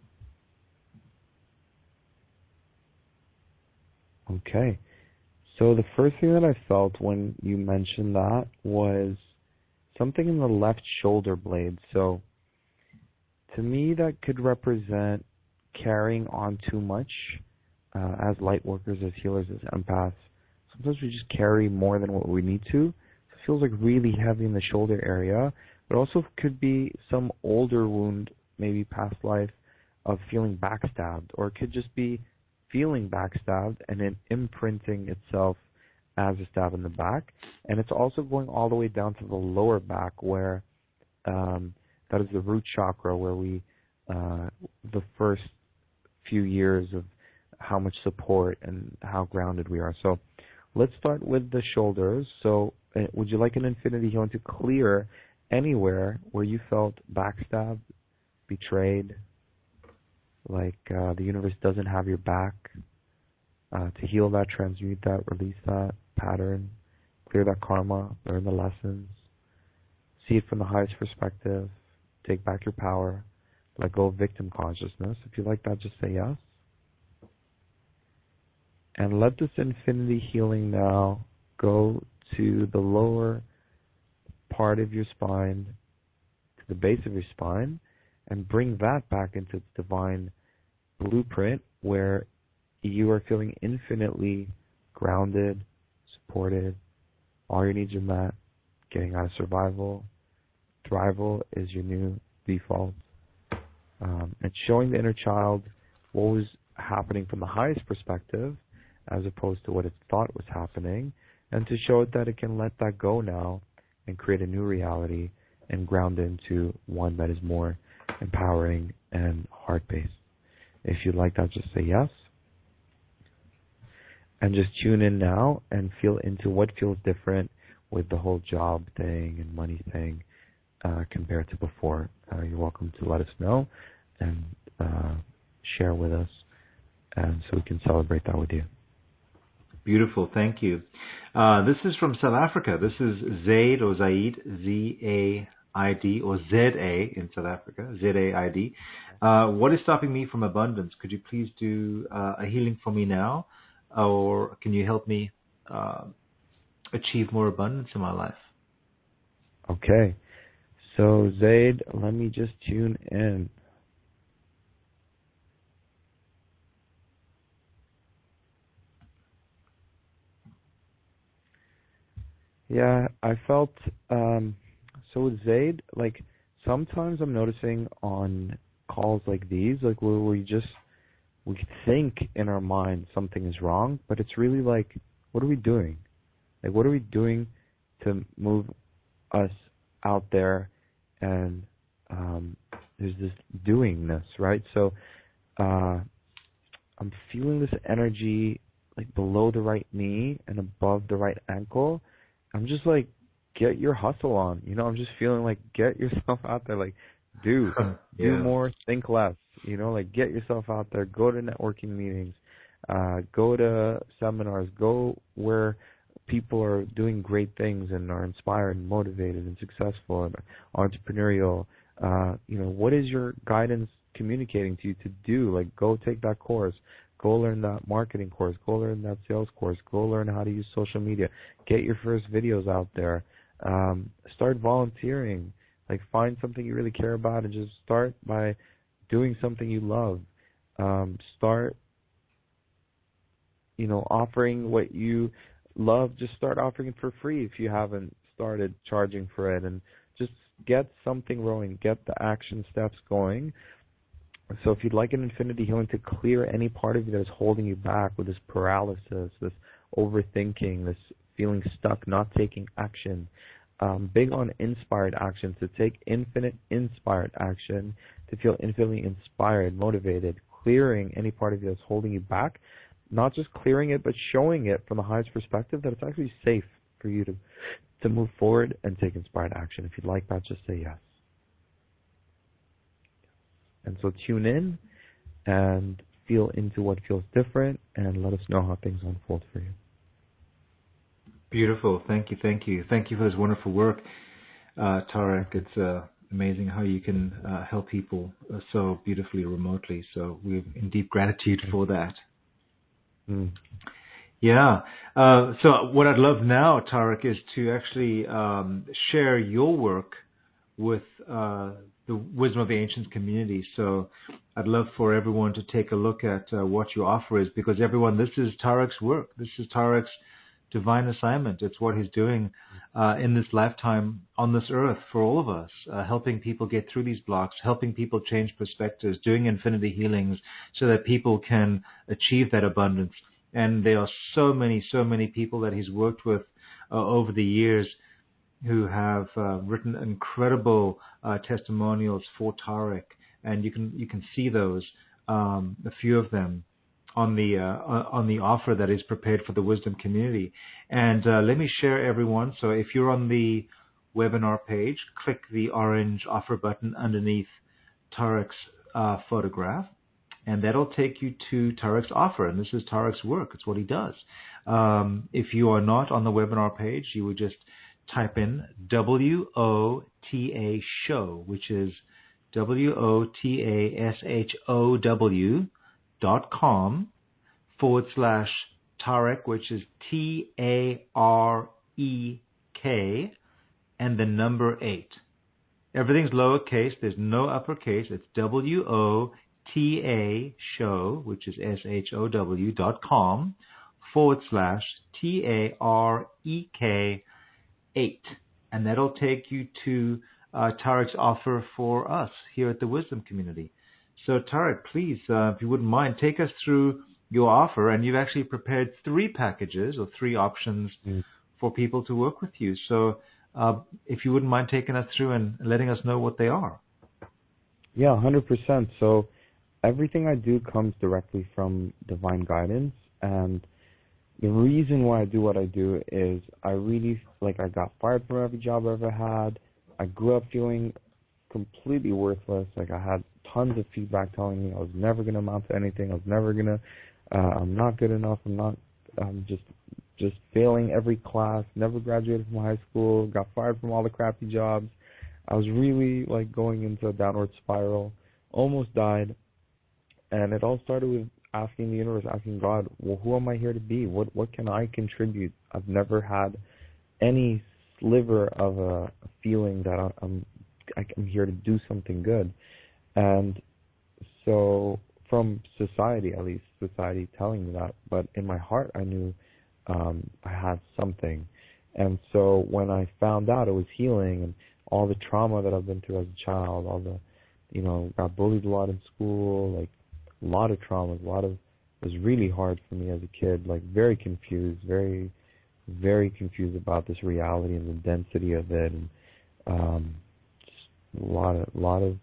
Okay. So the first thing that I felt when you mentioned that was something in the left shoulder blade. So to me, that could represent carrying on too much as light workers, as healers, as empaths. Sometimes we just carry more than what we need to. So it feels like really heavy in the shoulder area, but also could be some older wound, maybe past life, of feeling backstabbed, or it could just be feeling backstabbed and then imprinting itself as a stab in the back. And it's also going all the way down to the lower back where that is the root chakra, where we, the first few years of how much support and how grounded we are. So let's start with the shoulders. So would you like an infinity healing to clear anywhere where you felt backstabbed, betrayed, like the universe doesn't have your back, to heal that, transmute that, release that pattern, clear that karma, learn the lessons, see it from the highest perspective, take back your power, let go of victim consciousness? If you like that, just say yes. And let this infinity healing now go to the lower part of your spine, to the base of your spine, and bring that back into its divine blueprint where you are feeling infinitely grounded, supported, all your needs are met, getting out of survival. Thrival is your new default. And showing the inner child what was happening from the highest perspective as opposed to what it thought was happening, and to show it that it can let that go now and create a new reality and ground into one that is more empowering and heart-based. If you'd like that, just say yes. And just tune in now and feel into what feels different with the whole job thing and money thing compared to before. You're welcome to let us know and share with us, and so we can celebrate that with you. Beautiful, thank you. This is from South Africa. This is Zaid or Zaid, Z-A-I-D, or Z-A in South Africa, Z-A-I-D. What is stopping me from abundance? Could you please do a healing for me now? Or can you help me achieve more abundance in my life? Okay. So, Zaid, let me just tune in. Yeah, I felt, so with Zaid, like, sometimes I'm noticing on calls like these, like, where we think in our mind something is wrong, but it's really like, what are we doing? Like, what are we doing to move us out there? And there's this doingness, right? So I'm feeling this energy like below the right knee and above the right ankle. I'm just like, get your hustle on. You know, I'm just feeling like, get yourself out there. Like, do more, think less. You know, like, get yourself out there. Go to networking meetings. Go to seminars. Go where people are doing great things and are inspired and motivated and successful and entrepreneurial. You know, what is your guidance communicating to you to do? Like, go take that course. Go learn that marketing course. Go learn that sales course. Go learn how to use social media. Get your first videos out there. Start volunteering. Like, find something you really care about and just start by doing something you love. Start, you know, offering what you love. Just start offering it for free if you haven't started charging for it, and just get something rolling. Get the action steps going. So if you'd like an infinity healing to clear any part of you that is holding you back with this paralysis, this overthinking, this feeling stuck, not taking action, big on inspired action, to take infinite inspired action, to feel infinitely inspired, motivated, clearing any part of you that's holding you back, not just clearing it, but showing it from the highest perspective that it's actually safe for you to move forward and take inspired action. If you'd like that, just say yes. And so tune in and feel into what feels different, and let us know how things unfold for you. Beautiful. Thank you. Thank you. Thank you for this wonderful work, Tarek. It's amazing how you can help people so beautifully remotely. So we're in deep gratitude for that. Mm. Yeah. So what I'd love now, Tarek, is to actually share your work with the Wisdom of the Ancients community. So I'd love for everyone to take a look at what your offer is, because everyone, this is Tarek's work. This is Tarek's divine assignment. It's what he's doing in this lifetime on this earth for all of us, helping people get through these blocks, helping people change perspectives, doing infinity healings so that people can achieve that abundance. And there are so many people that he's worked with over the years who have written incredible testimonials for Tarek, and you can see those, a few of them, on the offer that is prepared for the Wisdom community. And let me share, everyone. So if you're on the webinar page, click the orange offer button underneath Tarek's photograph, and that'll take you to Tarek's offer. And this is Tarek's work. It's what he does. If you are not on the webinar page, you would just type in WOTA show, which is WOTASHOW.com/Tarek, which is TAREK, and the number 8. Everything's lowercase. There's no uppercase. It's WOTA show, which is SHOW.com/TAREK 8, and that'll take you to Tarek's offer for us here at the Wisdom community. So Tarek, please, if you wouldn't mind, take us through your offer. And you've actually prepared 3 packages or 3 options for people to work with you. So if you wouldn't mind taking us through and letting us know what they are. Yeah, 100%. So everything I do comes directly from divine guidance, and the reason why I do what I do is I really, I got fired from every job I ever had. I grew up feeling completely worthless. I had tons of feedback telling me I was never going to amount to anything. I was never going to, I'm not good enough. I'm just failing every class, never graduated from high school, got fired from all the crappy jobs. I was really, going into a downward spiral, almost died. And it all started with asking the universe, asking God, well, who am I here to be? What can I contribute? I've never had any sliver of a feeling that I'm here to do something good. And so from society, at least, society telling me that, but in my heart I knew I had something. And so when I found out it was healing, and all the trauma that I've been through as a child, all the, got bullied a lot in school, a lot of traumas, it was really hard for me as a kid, very confused, very, very confused about this reality and the density of it, and just a lot of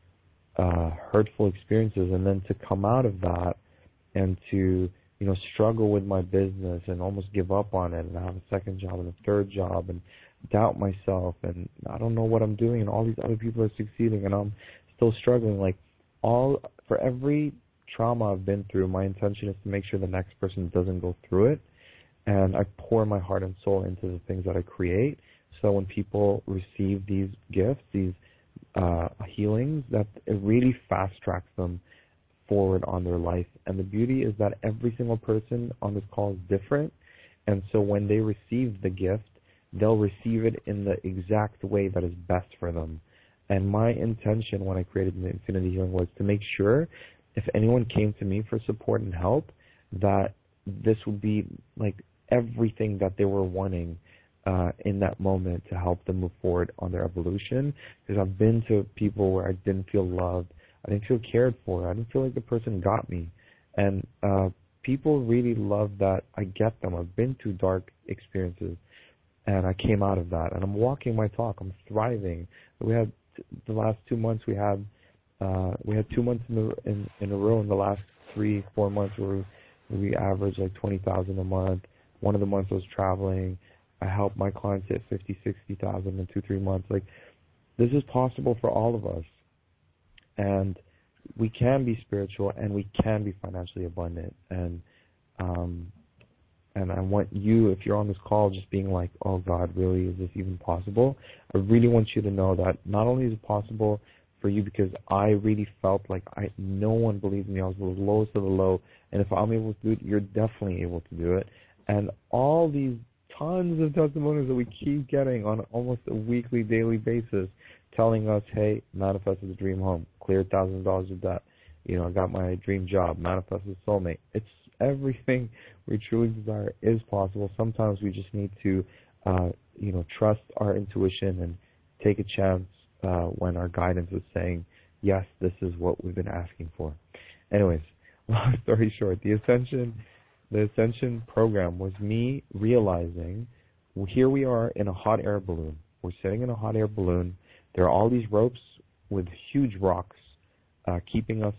hurtful experiences. And then to come out of that and to, struggle with my business and almost give up on it, and have a second job and a third job and doubt myself, and I don't know what I'm doing, and all these other people are succeeding and I'm still struggling. For every trauma I've been through, my intention is to make sure the next person doesn't go through it, and I pour my heart and soul into the things that I create, so when people receive these gifts, these healings, that it really fast tracks them forward on their life. And the beauty is that every single person on this call is different, and so when they receive the gift, they'll receive it in the exact way that is best for them. And my intention when I created the Infinity Healing was to make sure if anyone came to me for support and help, that this would be everything that they were wanting in that moment to help them move forward on their evolution. Because I've been to people where I didn't feel loved, I didn't feel cared for, I didn't feel like the person got me. And people really love that I get them. I've been through dark experiences, And I came out of that, and I'm walking my talk. I'm thriving. We had the last 2 months. We had 2 months in a row in the last 3-4 months where we averaged like 20,000 a month. One of the months I was traveling. I helped my clients hit 50,000-60,000 in 2-3 months. Like, this is possible for all of us, and we can be spiritual and we can be financially abundant. And I want you, if you're on this call, just being like, oh God, really, is this even possible? I really want you to know that not only is it possible for you, because I really felt like no one believed in me. I was the lowest of the low, and if I'm able to do it, you're definitely able to do it. And all these tons of testimonies that we keep getting on almost a weekly, daily basis, telling us, hey, manifested the dream home, cleared $1,000 of debt, I got my dream job, manifested soulmate. It's everything we truly desire is possible. Sometimes we just need to, trust our intuition and take a chance when our guidance is saying, yes, this is what we've been asking for. Anyways, long story short, the Ascension program was me realizing, here we are in a hot air balloon. We're sitting in a hot air balloon. There are all these ropes with huge rocks keeping us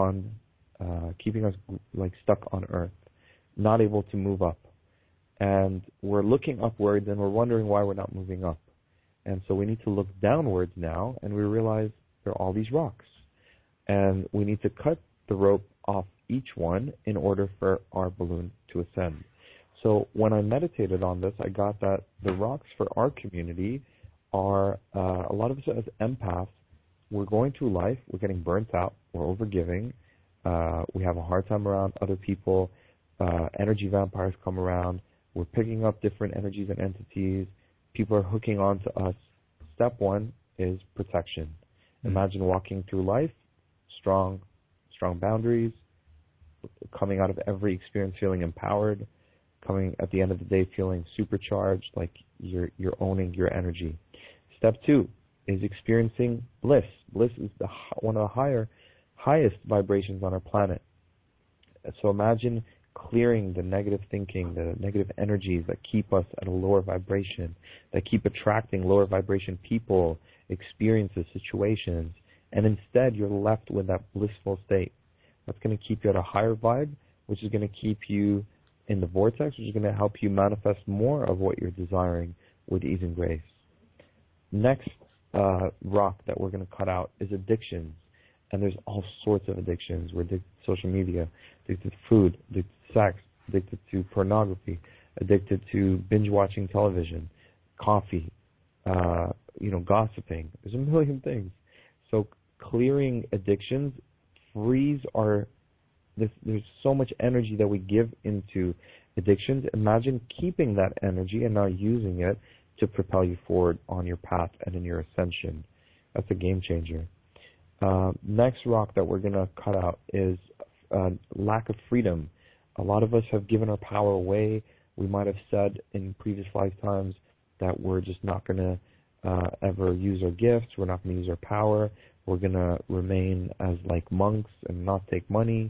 like stuck on Earth, not able to move up. And we're looking upwards and we're wondering why we're not moving up. And so we need to look downwards now, and we realize there are all these rocks. And we need to cut the rope off each one in order for our balloon to ascend. So when I meditated on this, I got that the rocks for our community are, a lot of us as empaths, we're going through life, we're getting burnt out, we're overgiving, we have a hard time around other people, energy vampires come around, we're picking up different energies and entities, people are hooking on to us. Step one is protection. Imagine walking through life, strong boundaries, coming out of every experience feeling empowered, coming at the end of the day feeling supercharged, like you're owning your energy. Step two is experiencing bliss. Bliss is one of the highest vibrations on our planet. So imagine clearing the negative thinking, the negative energies that keep us at a lower vibration, that keep attracting lower vibration people, experiences, situations, and instead you're left with that blissful state. That's going to keep you at a higher vibe, which is going to keep you in the vortex, which is going to help you manifest more of what you're desiring with ease and grace. Next rock that we're going to cut out is addictions. And there's all sorts of addictions. We're addicted to social media, addicted to food, addicted to sex, addicted to pornography, addicted to binge-watching television, coffee, gossiping. There's a million things. So clearing addictions frees there's so much energy that we give into addictions. Imagine keeping that energy and not using it to propel you forward on your path and in your ascension. That's a game changer. Next rock that we're going to cut out is lack of freedom. A lot of us have given our power away. We might have said in previous lifetimes that we're just not going to ever use our gifts. We're not going to use our power. We're going to remain as like monks and not take money.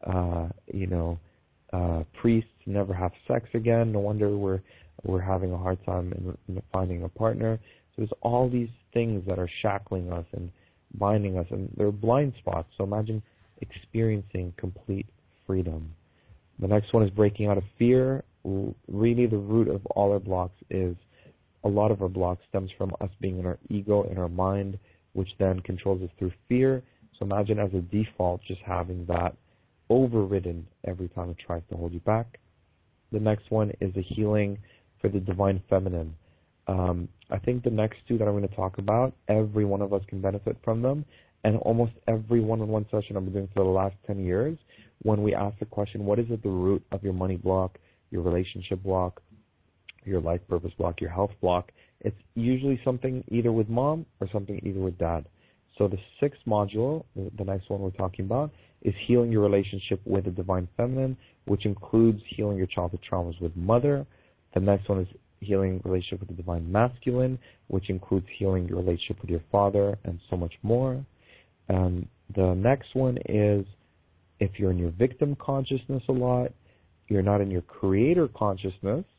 Priests never have sex again. No wonder we're having a hard time in finding a partner. So there's all these things that are shackling us and binding us, and they're blind spots. So imagine experiencing complete freedom. The next one is breaking out of fear. Really, the root of all our blocks is a lot of our blocks stems from us being in our ego, in our mind, which then controls us through fear. So imagine as a default just having that overridden every time it tries to hold you back. The next one is a healing for the divine feminine. I think the next two that I'm going to talk about, every one of us can benefit from them. And almost every one-on-one session I've been doing for the last 10 years, when we ask the question, what is at the root of your money block, your relationship block, your life purpose block, your health block, it's usually something either with mom or something either with dad. So the sixth module, the next one we're talking about, is healing your relationship with the divine feminine, which includes healing your childhood traumas with mother. The next one is healing relationship with the divine masculine, which includes healing your relationship with your father and so much more. The next one is if you're in your victim consciousness a lot, you're not in your creator consciousness,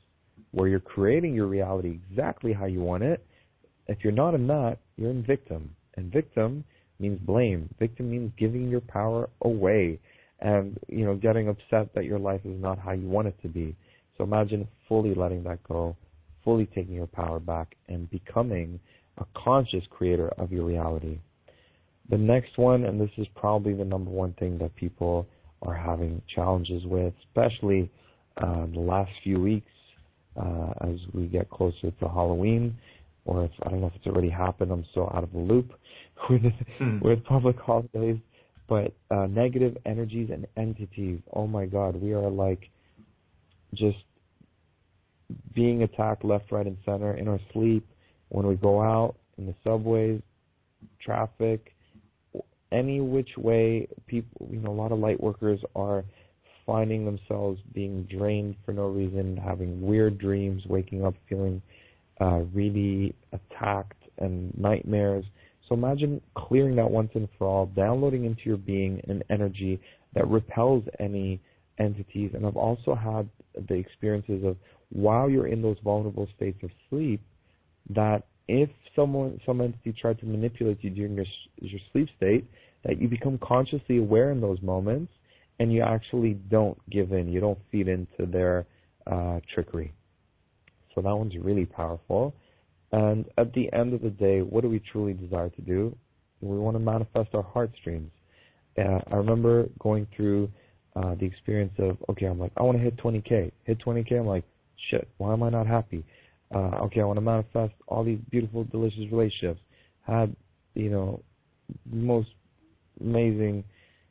where you're creating your reality exactly how you want it. If you're not in that, you're in victim. And victim means blame. Victim means giving your power away and, getting upset that your life is not how you want it to be. So imagine fully letting that go, fully taking your power back and becoming a conscious creator of your reality. The next one, and this is probably the number one thing that people are having challenges with, especially the last few weeks as we get closer to Halloween, or I don't know if it's already happened. I'm still out of the loop with public holidays. But negative energies and entities, oh my God, we are like just being attacked left, right, and center in our sleep, when we go out, in the subways, traffic, any which way. People, a lot of light workers are finding themselves being drained for no reason, having weird dreams, waking up feeling really attacked and nightmares. So imagine clearing that once and for all, downloading into your being an energy that repels any entities. And I've also had the experiences of, while you're in those vulnerable states of sleep, that if some entity tried to manipulate you during your sleep state, that you become consciously aware in those moments and you actually don't give in. You don't feed into their trickery. So that one's really powerful. And at the end of the day, what do we truly desire to do? We want to manifest our heartstrings. I remember going through the experience of, I'm like, I want to hit 20K. Hit 20K, I'm like, shit, why am I not happy? I want to manifest all these beautiful, delicious relationships. Had, most amazing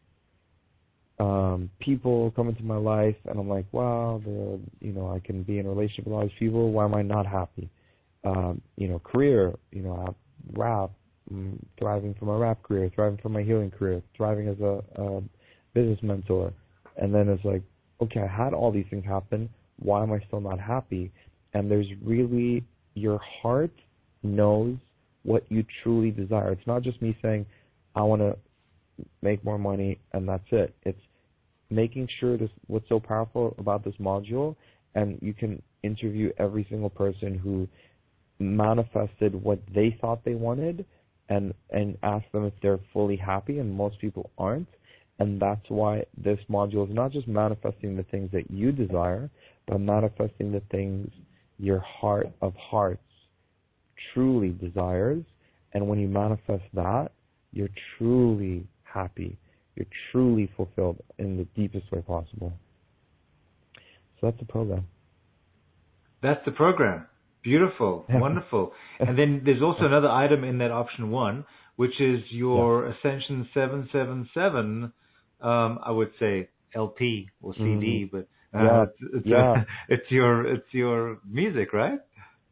people come into my life, and I'm like, wow, I can be in a relationship with all these people. Why am I not happy? Career, rap, thriving for my rap career, thriving for my healing career, thriving as a business mentor. And then it's like, okay, I had all these things happen. Why am I still not happy? And there's really, your heart knows what you truly desire. It's not just me saying, I want to make more money and that's it. It's making sure what's so powerful about this module, and you can interview every single person who manifested what they thought they wanted and ask them if they're fully happy, and most people aren't. And that's why this module is not just manifesting the things that you desire, but manifesting the things your heart of hearts truly desires. And when you manifest that, you're truly happy. You're truly fulfilled in the deepest way possible. So that's the program. That's the program. Beautiful. Wonderful. And then there's also another item in that option 1, which is your Ascension 777, I would say LP or CD, but it's your music, right?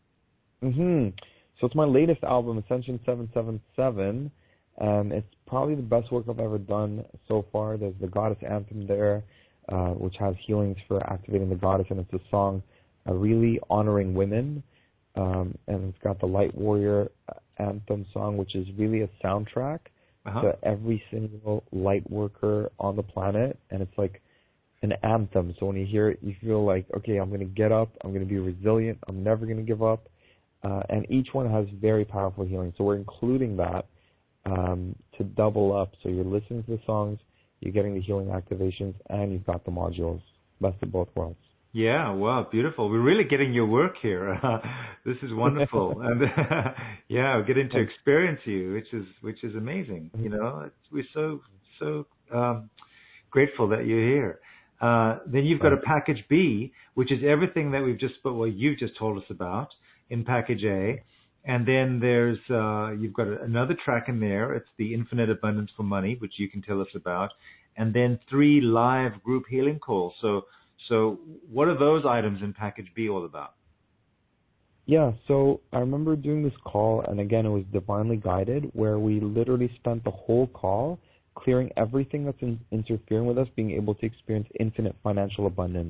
So it's my latest album, Ascension 777. It's probably the best work I've ever done so far. There's the Goddess Anthem there, which has healings for activating the goddess, and it's a song really honoring women. And it's got the Light Warrior Anthem song, which is really a soundtrack to every single light worker on the planet. And it's like an anthem. So when you hear it, you feel like, okay, I'm going to get up. I'm going to be resilient. I'm never going to give up. And each one has very powerful healing. So we're including that to double up. So you're listening to the songs, you're getting the healing activations, and you've got the modules. Best of both worlds. Yeah, wow, beautiful. We're really getting your work here. This is wonderful, and we're getting to experience you, which is amazing. We're so grateful that you're here. Then you've got a package B, which is everything that you've just told us about in package A, and then there's you've got another track in there. It's the Infinite Abundance for Money, which you can tell us about, and then 3 live group healing calls. So what are those items in package B all about? Yeah, so I remember doing this call, and again, it was divinely guided, where we literally spent the whole call clearing everything that's interfering with us being able to experience infinite financial abundance.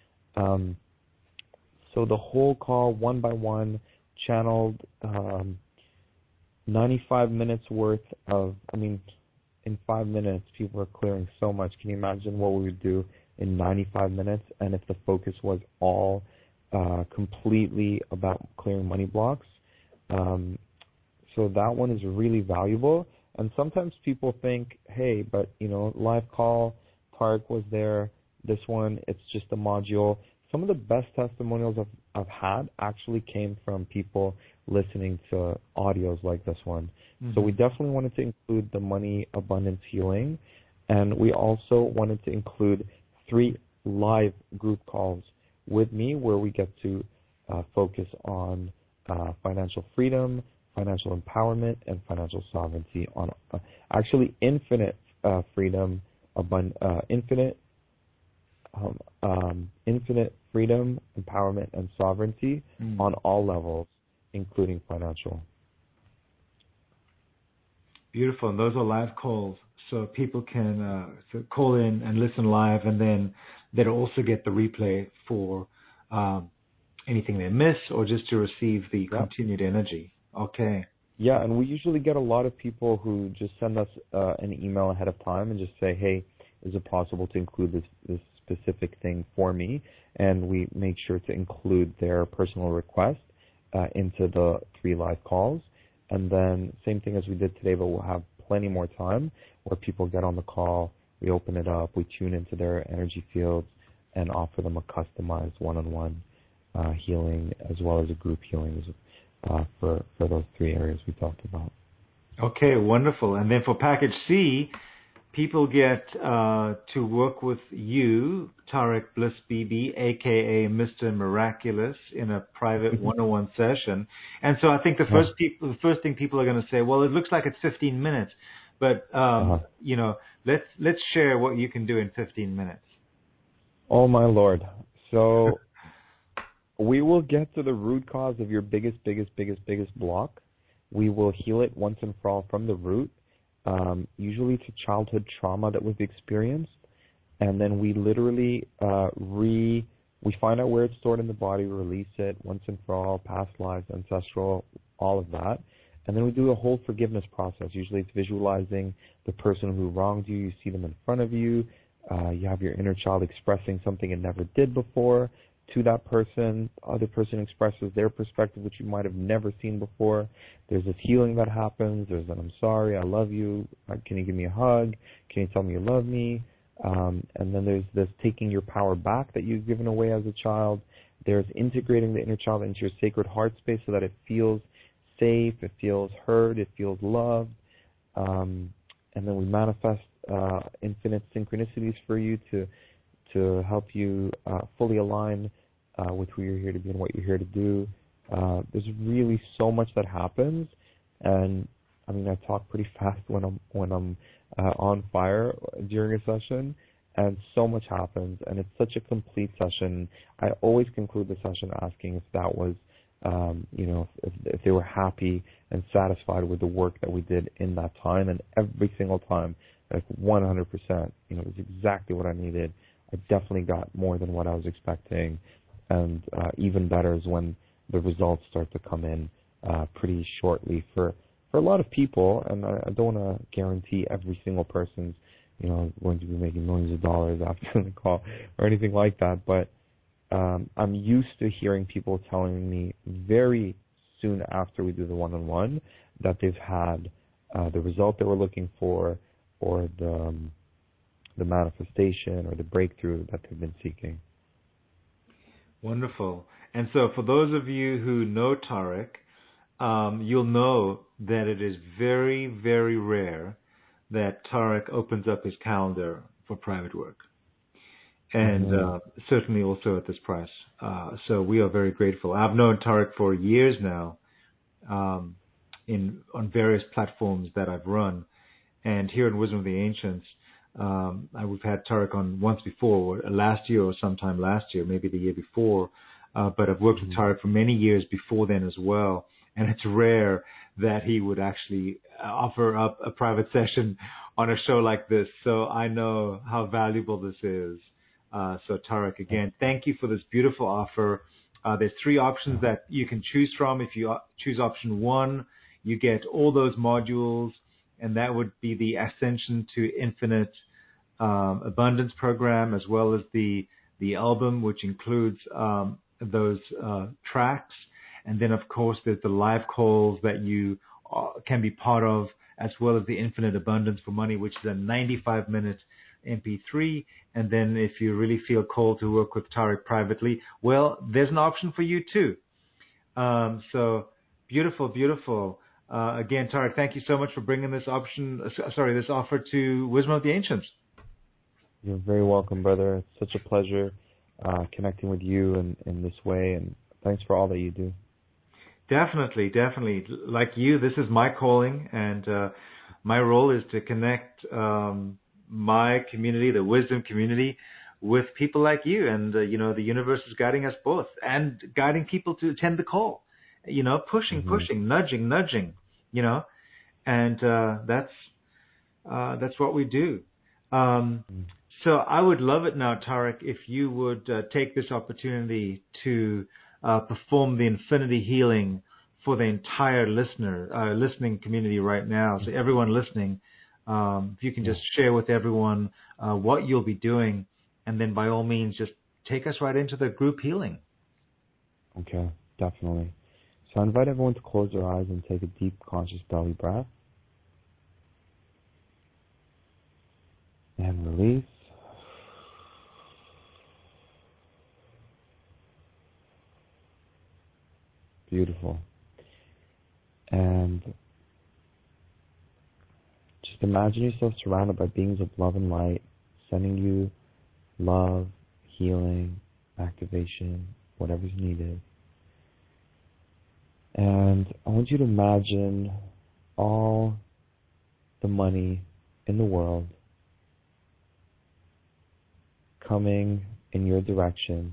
So the whole call, one by one, channeled 95 minutes worth of, in 5 minutes, people are clearing so much. Can you imagine what we would do in 95 minutes? And if the focus was all completely about clearing money blocks. So that one is really valuable. And sometimes people think, hey, but, live call, Tariq was there. This one, it's just a module. Some of the best testimonials I've had actually came from people listening to audios like this one. Mm-hmm. So we definitely wanted to include the money abundance healing. And we also wanted to include 3 live group calls with me where we get to focus on financial freedom, financial empowerment, and financial sovereignty on actually infinite freedom, infinite freedom, empowerment, and sovereignty on all levels, including financial. Beautiful. And those are live calls, so people can call in and listen live, and then they'll also get the replay for anything they miss or just to receive the continued energy. Okay. Yeah, and we usually get a lot of people who just send us an email ahead of time and just say, hey, is it possible to include this specific thing for me? And we make sure to include their personal request into the 3 live calls. And then same thing as we did today, but we'll have plenty more time where people get on the call, we open it up, we tune into their energy fields and offer them a customized one-on-one healing as well as a group healing for those 3 areas we talked about. Okay, wonderful. And then for package C, people get to work with you, Tariq Bliss BB, a.k.a. Mr. Miraculous, in a private one-on-one session. And so I think the first thing people are going to say, well, it looks like it's 15 minutes. But, let's share what you can do in 15 minutes. Oh, my Lord. So we will get to the root cause of your biggest block. We will heal it once and for all from the root. Usually it's a childhood trauma that we've experienced, and then we literally we find out where it's stored in the body, release it once and for all, past lives, ancestral, all of that, and then we do a whole forgiveness process. Usually it's visualizing the person who wronged you. You see them in front of you. You have your inner child expressing something it never did before to that person. Other person expresses their perspective, which you might have never seen before. There's this healing that happens. There's an I'm sorry, I love you, can you give me a hug, can you tell me you love me? And then there's this taking your power back that you've given away as a child. There's integrating the inner child into your sacred heart space so that it feels safe, it feels heard, it feels loved. And then we manifest infinite synchronicities for you to help you fully align with who you're here to be and what you're here to do. There's really so much that happens, and I mean I talk pretty fast when I'm on fire during a session, and so much happens, and it's such a complete session. I always conclude the session asking if that was, if they were happy and satisfied with the work that we did in that time, and every single time, like 100%, it was exactly what I needed. I definitely got more than what I was expecting, and even better is when the results start to come in pretty shortly for a lot of people. And I don't want to guarantee every single person's going to be making millions of dollars after the call or anything like that, but I'm used to hearing people telling me very soon after we do the one-on-one that they've had the result they were looking for, or the manifestation or the breakthrough that they've been seeking. Wonderful. And so for those of you who know Tariq, you'll know that it is very, very rare that Tariq opens up his calendar for private work. And certainly also at this price. So we are very grateful. I've known Tariq for years now on various platforms that I've run. And here in Wisdom of the Ancients, we've had Tariq on once before, last year or sometime last year, maybe the year before. But I've worked with Tariq for many years before then as well. And it's rare that he would actually offer up a private session on a show like this. So I know how valuable this is. So Tariq, again, thank you for this beautiful offer. There's 3 options that you can choose from. If you choose option 1, you get all those modules, and that would be the Ascension to Infinite Abundance program, as well as the album, which includes those tracks. And then, of course, there's the live calls that you can be part of, as well as the Infinite Abundance for Money, which is a 95-minute MP3. And then if you really feel called to work with Tariq privately, well, there's an option for you too. So beautiful, beautiful. Again, Tariq, thank you so much for bringing this offer to Wisdom of the Ancients. You're very welcome, brother. It's such a pleasure connecting with you in this way, and thanks for all that you do. Definitely, definitely. Like you, this is my calling, and my role is to connect my community, the wisdom community, with people like you. And, the universe is guiding us both and guiding people to attend the call, pushing, nudging, and that's what we do. So I would love it now, Tariq, if you would take this opportunity to perform the infinity healing for the entire listening community right now. So everyone listening, if you can just share with everyone what you'll be doing, and then by all means, just take us right into the group healing. Okay, definitely. So I invite everyone to close their eyes and take a deep, conscious belly breath. And release. Beautiful. And just imagine yourself surrounded by beings of love and light, sending you love, healing, activation, whatever's needed. And I want you to imagine all the money in the world coming in your direction.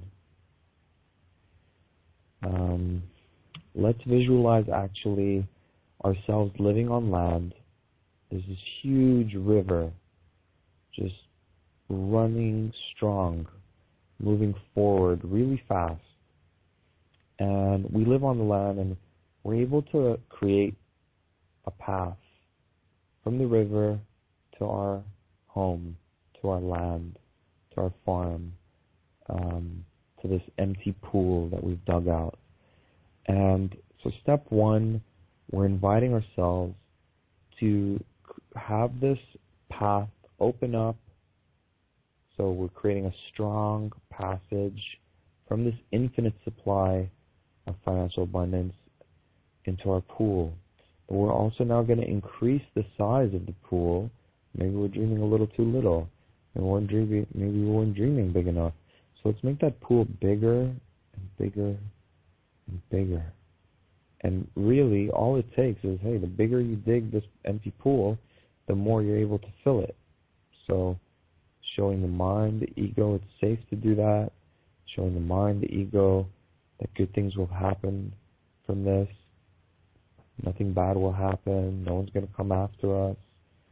Let's visualize actually ourselves living on land. There's this huge river just running strong, moving forward really fast. And we live on the land, and we're able to create a path from the river to our home, to our land, to our farm, to this empty pool that we've dug out. And so step one, we're inviting ourselves to have this path open up. So we're creating a strong passage from this infinite supply of financial abundance into our pool. But we're also now going to increase the size of the pool. Maybe we're dreaming a little too little. Maybe we weren't dreaming big enough. So let's make that pool bigger and bigger and bigger. And really, all it takes is, hey, the bigger you dig this empty pool, the more you're able to fill it. So showing the mind, the ego, it's safe to do that. Showing the mind, the ego, that good things will happen from this. Nothing bad will happen. No one's going to come after us.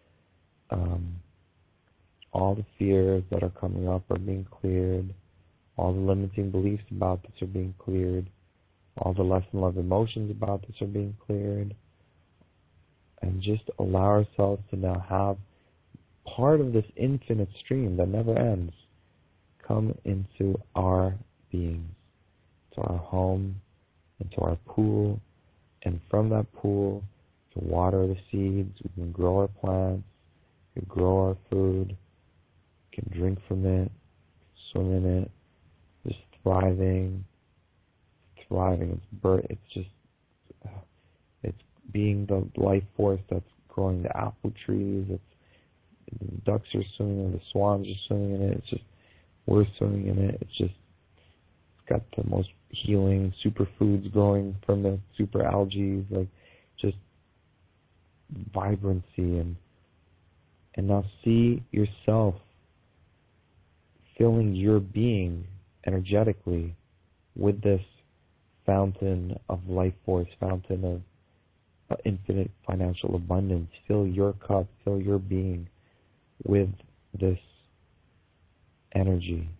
All the fears that are coming up are being cleared. All the limiting beliefs about this are being cleared. All the less than love emotions about this are being cleared. And just allow ourselves to now have part of this infinite stream that never ends come into our beings, to our home, into our pool, and from that pool to water the seeds. We can grow our plants, we can grow our food, we can drink from it, swim in it, just thriving. It's being the life force that's growing the apple trees. The ducks are swimming in it, the swans are swimming in it. It's just, we're swimming in it. It's got the most healing superfoods growing from the super algae, like just vibrancy. And now see yourself filling your being energetically with this fountain of life force, fountain of infinite financial abundance. Fill your cup, fill your being with this energy.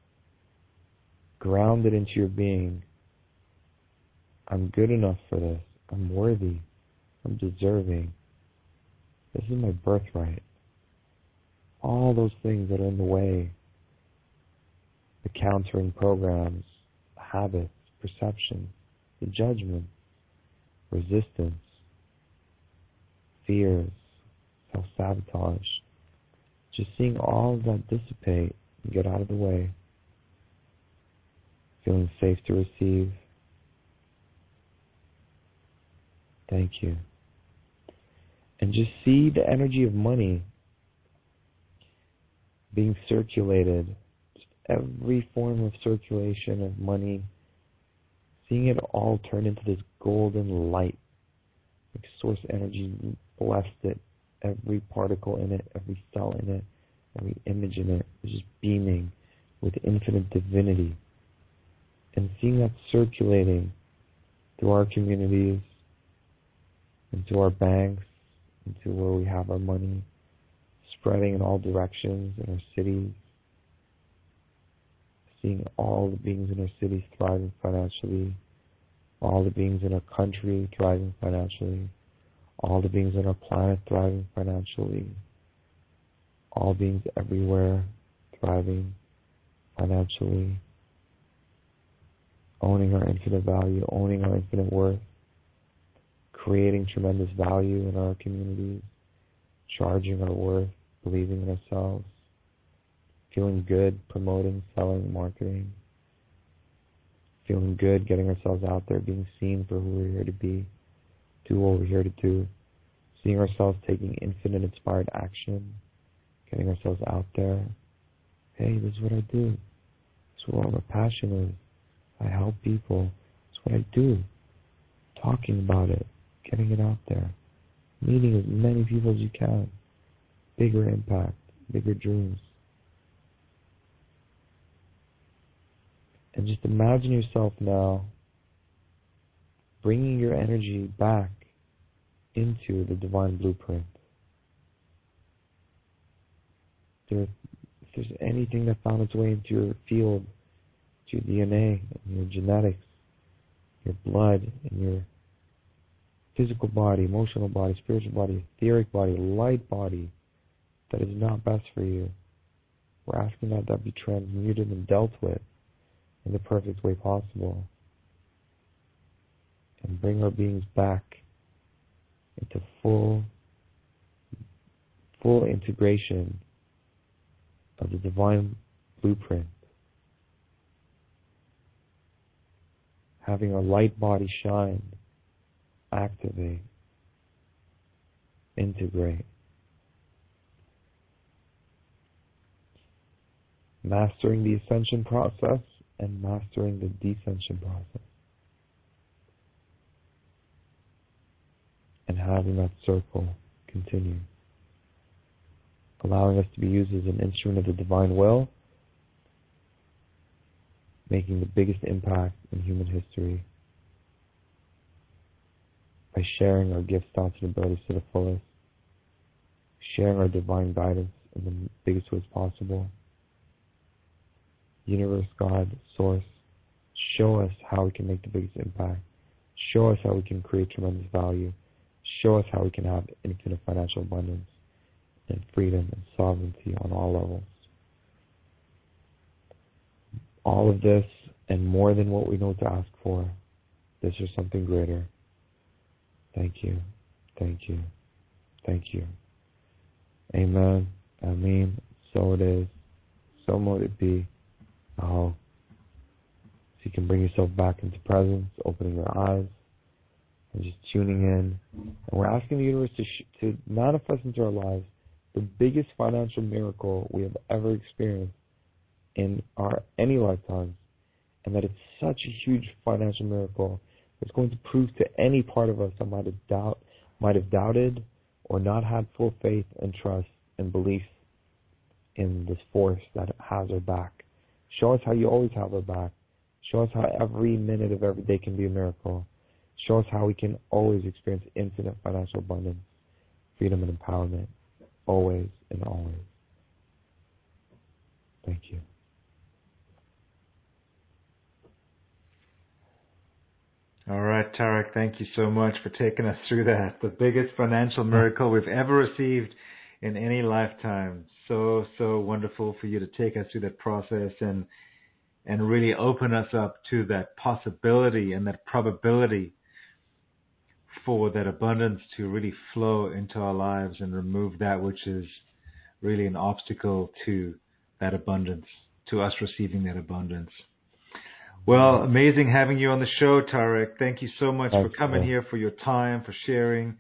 Ground it into your being. I'm good enough for this. I'm worthy. I'm deserving. This is my birthright. All those things that are in the way, the countering programs, habits, perceptions, the judgment, resistance, fears, self-sabotage. Just seeing all of that dissipate and get out of the way. Feeling safe to receive. Thank you. And just see the energy of money being circulated. Just every form of circulation of money. Seeing it all turn into this golden light. Like source energy blessed it. Every particle in it, every cell in it, every image in it is just beaming with infinite divinity. And seeing that circulating through our communities, into our banks, into where we have our money, spreading in all directions in our cities, seeing all the beings in our cities thriving financially, all the beings in our country thriving financially, all the beings on our planet thriving financially, all beings everywhere thriving financially, owning our infinite value, owning our infinite worth, creating tremendous value in our communities, charging our worth, believing in ourselves, feeling good, promoting, selling, marketing, feeling good, getting ourselves out there, being seen for who we're here to be, do what we're here to do, seeing ourselves taking infinite inspired action, getting ourselves out there. Hey, this is what I do. This is what my passion is. I help people. It's what I do. Talking about it, getting it out there, meeting as many people as you can. Bigger impact, bigger dreams. And just imagine yourself now bringing your energy back into the divine blueprint. If there's anything that found its way into your field, to your DNA, and your genetics, your blood, and your physical body, emotional body, spiritual body, etheric body, light body, that is not best for you, we're asking that be transmuted and dealt with in the perfect way possible. And bring our beings back into full integration of the divine blueprint. Having our light body shine, activate, integrate. Mastering the ascension process and mastering the descension process. And having that circle continue. Allowing us to be used as an instrument of the divine will, making the biggest impact in human history by sharing our gifts, thoughts, and abilities to the fullest, sharing our divine guidance in the biggest ways possible. Universe, God, Source, show us how we can make the biggest impact. Show us how we can create tremendous value. Show us how we can have infinite financial abundance and freedom and sovereignty on all levels. All of this and more than what we know to ask for. This is something greater. Thank you. Thank you. Thank you. Amen. Ameen. So it is. So mote it be. So you can bring yourself back into presence, opening your eyes, and just tuning in. And we're asking the universe to manifest into our lives the biggest financial miracle we have ever experienced in any lifetimes, and that it's such a huge financial miracle that's going to prove to any part of us that might have doubted or not had full faith and trust and belief in this force that has our back. Show us how you always have our back. Show us how every minute of every day can be a miracle. Show us how we can always experience infinite financial abundance, freedom, and empowerment, always and always. Thank you. All right, Tarek, thank you so much for taking us through that. The biggest financial miracle we've ever received in any lifetime. So wonderful for you to take us through that process and and really open us up to that possibility and that probability for that abundance to really flow into our lives and remove that which is really an obstacle to that abundance, to us receiving that abundance. Well, amazing having you on the show, Tarek. Thank you so much for coming here, for your time, for sharing.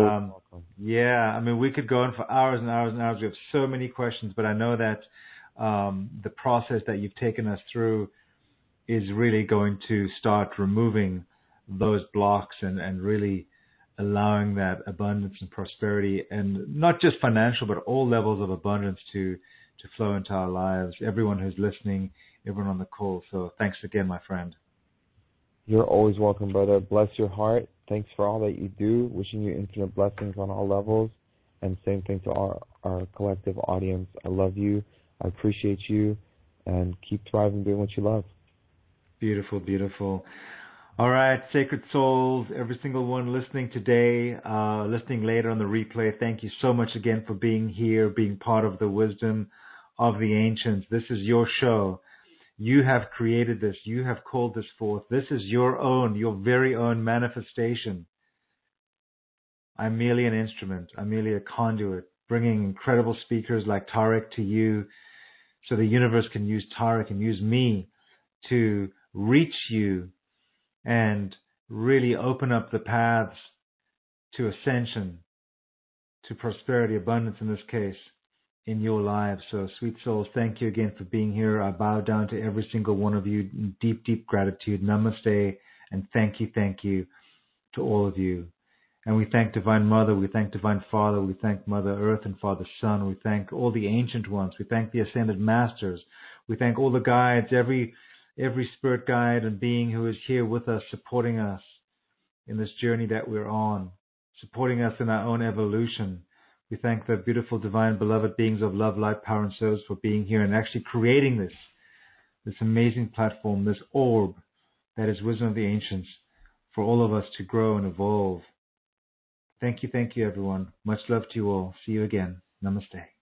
Yeah, I mean, we could go on for hours and hours and hours. We have so many questions, but I know that the process that you've taken us through is really going to start removing those blocks and really allowing that abundance and prosperity, and not just financial, but all levels of abundance to flow into our lives. Everyone who's listening, everyone on the call. So thanks again, my friend. You're always welcome, brother. Bless your heart. Thanks for all that you do. Wishing you infinite blessings on all levels. And same thing to our collective audience. I love you. I appreciate you. And keep thriving doing what you love. Beautiful, beautiful. All right, Sacred Souls, every single one listening today, listening later on the replay, thank you so much again for being here, being part of the wisdom of the ancients. This is your show. You have created this. You have called this forth. This is your own, your very own manifestation. I'm merely an instrument. I'm merely a conduit, bringing incredible speakers like Tarek to you so the universe can use Tarek and use me to reach you and really open up the paths to ascension, to prosperity, abundance in this case, in your lives. So, sweet souls, thank you again for being here. I bow down to every single one of you in deep, deep gratitude. Namaste, and thank you to all of you. And we thank Divine Mother, we thank Divine Father, we thank Mother Earth and Father Son, we thank all the ancient ones, we thank the Ascended Masters, we thank all the guides, every spirit guide and being who is here with us, supporting us in this journey that we're on, supporting us in our own evolution. We thank the beautiful, divine, beloved beings of love, light, power, and service for being here and actually creating this amazing platform, this orb that is Wisdom of the Ancients, for all of us to grow and evolve. Thank you, everyone. Much love to you all. See you again. Namaste.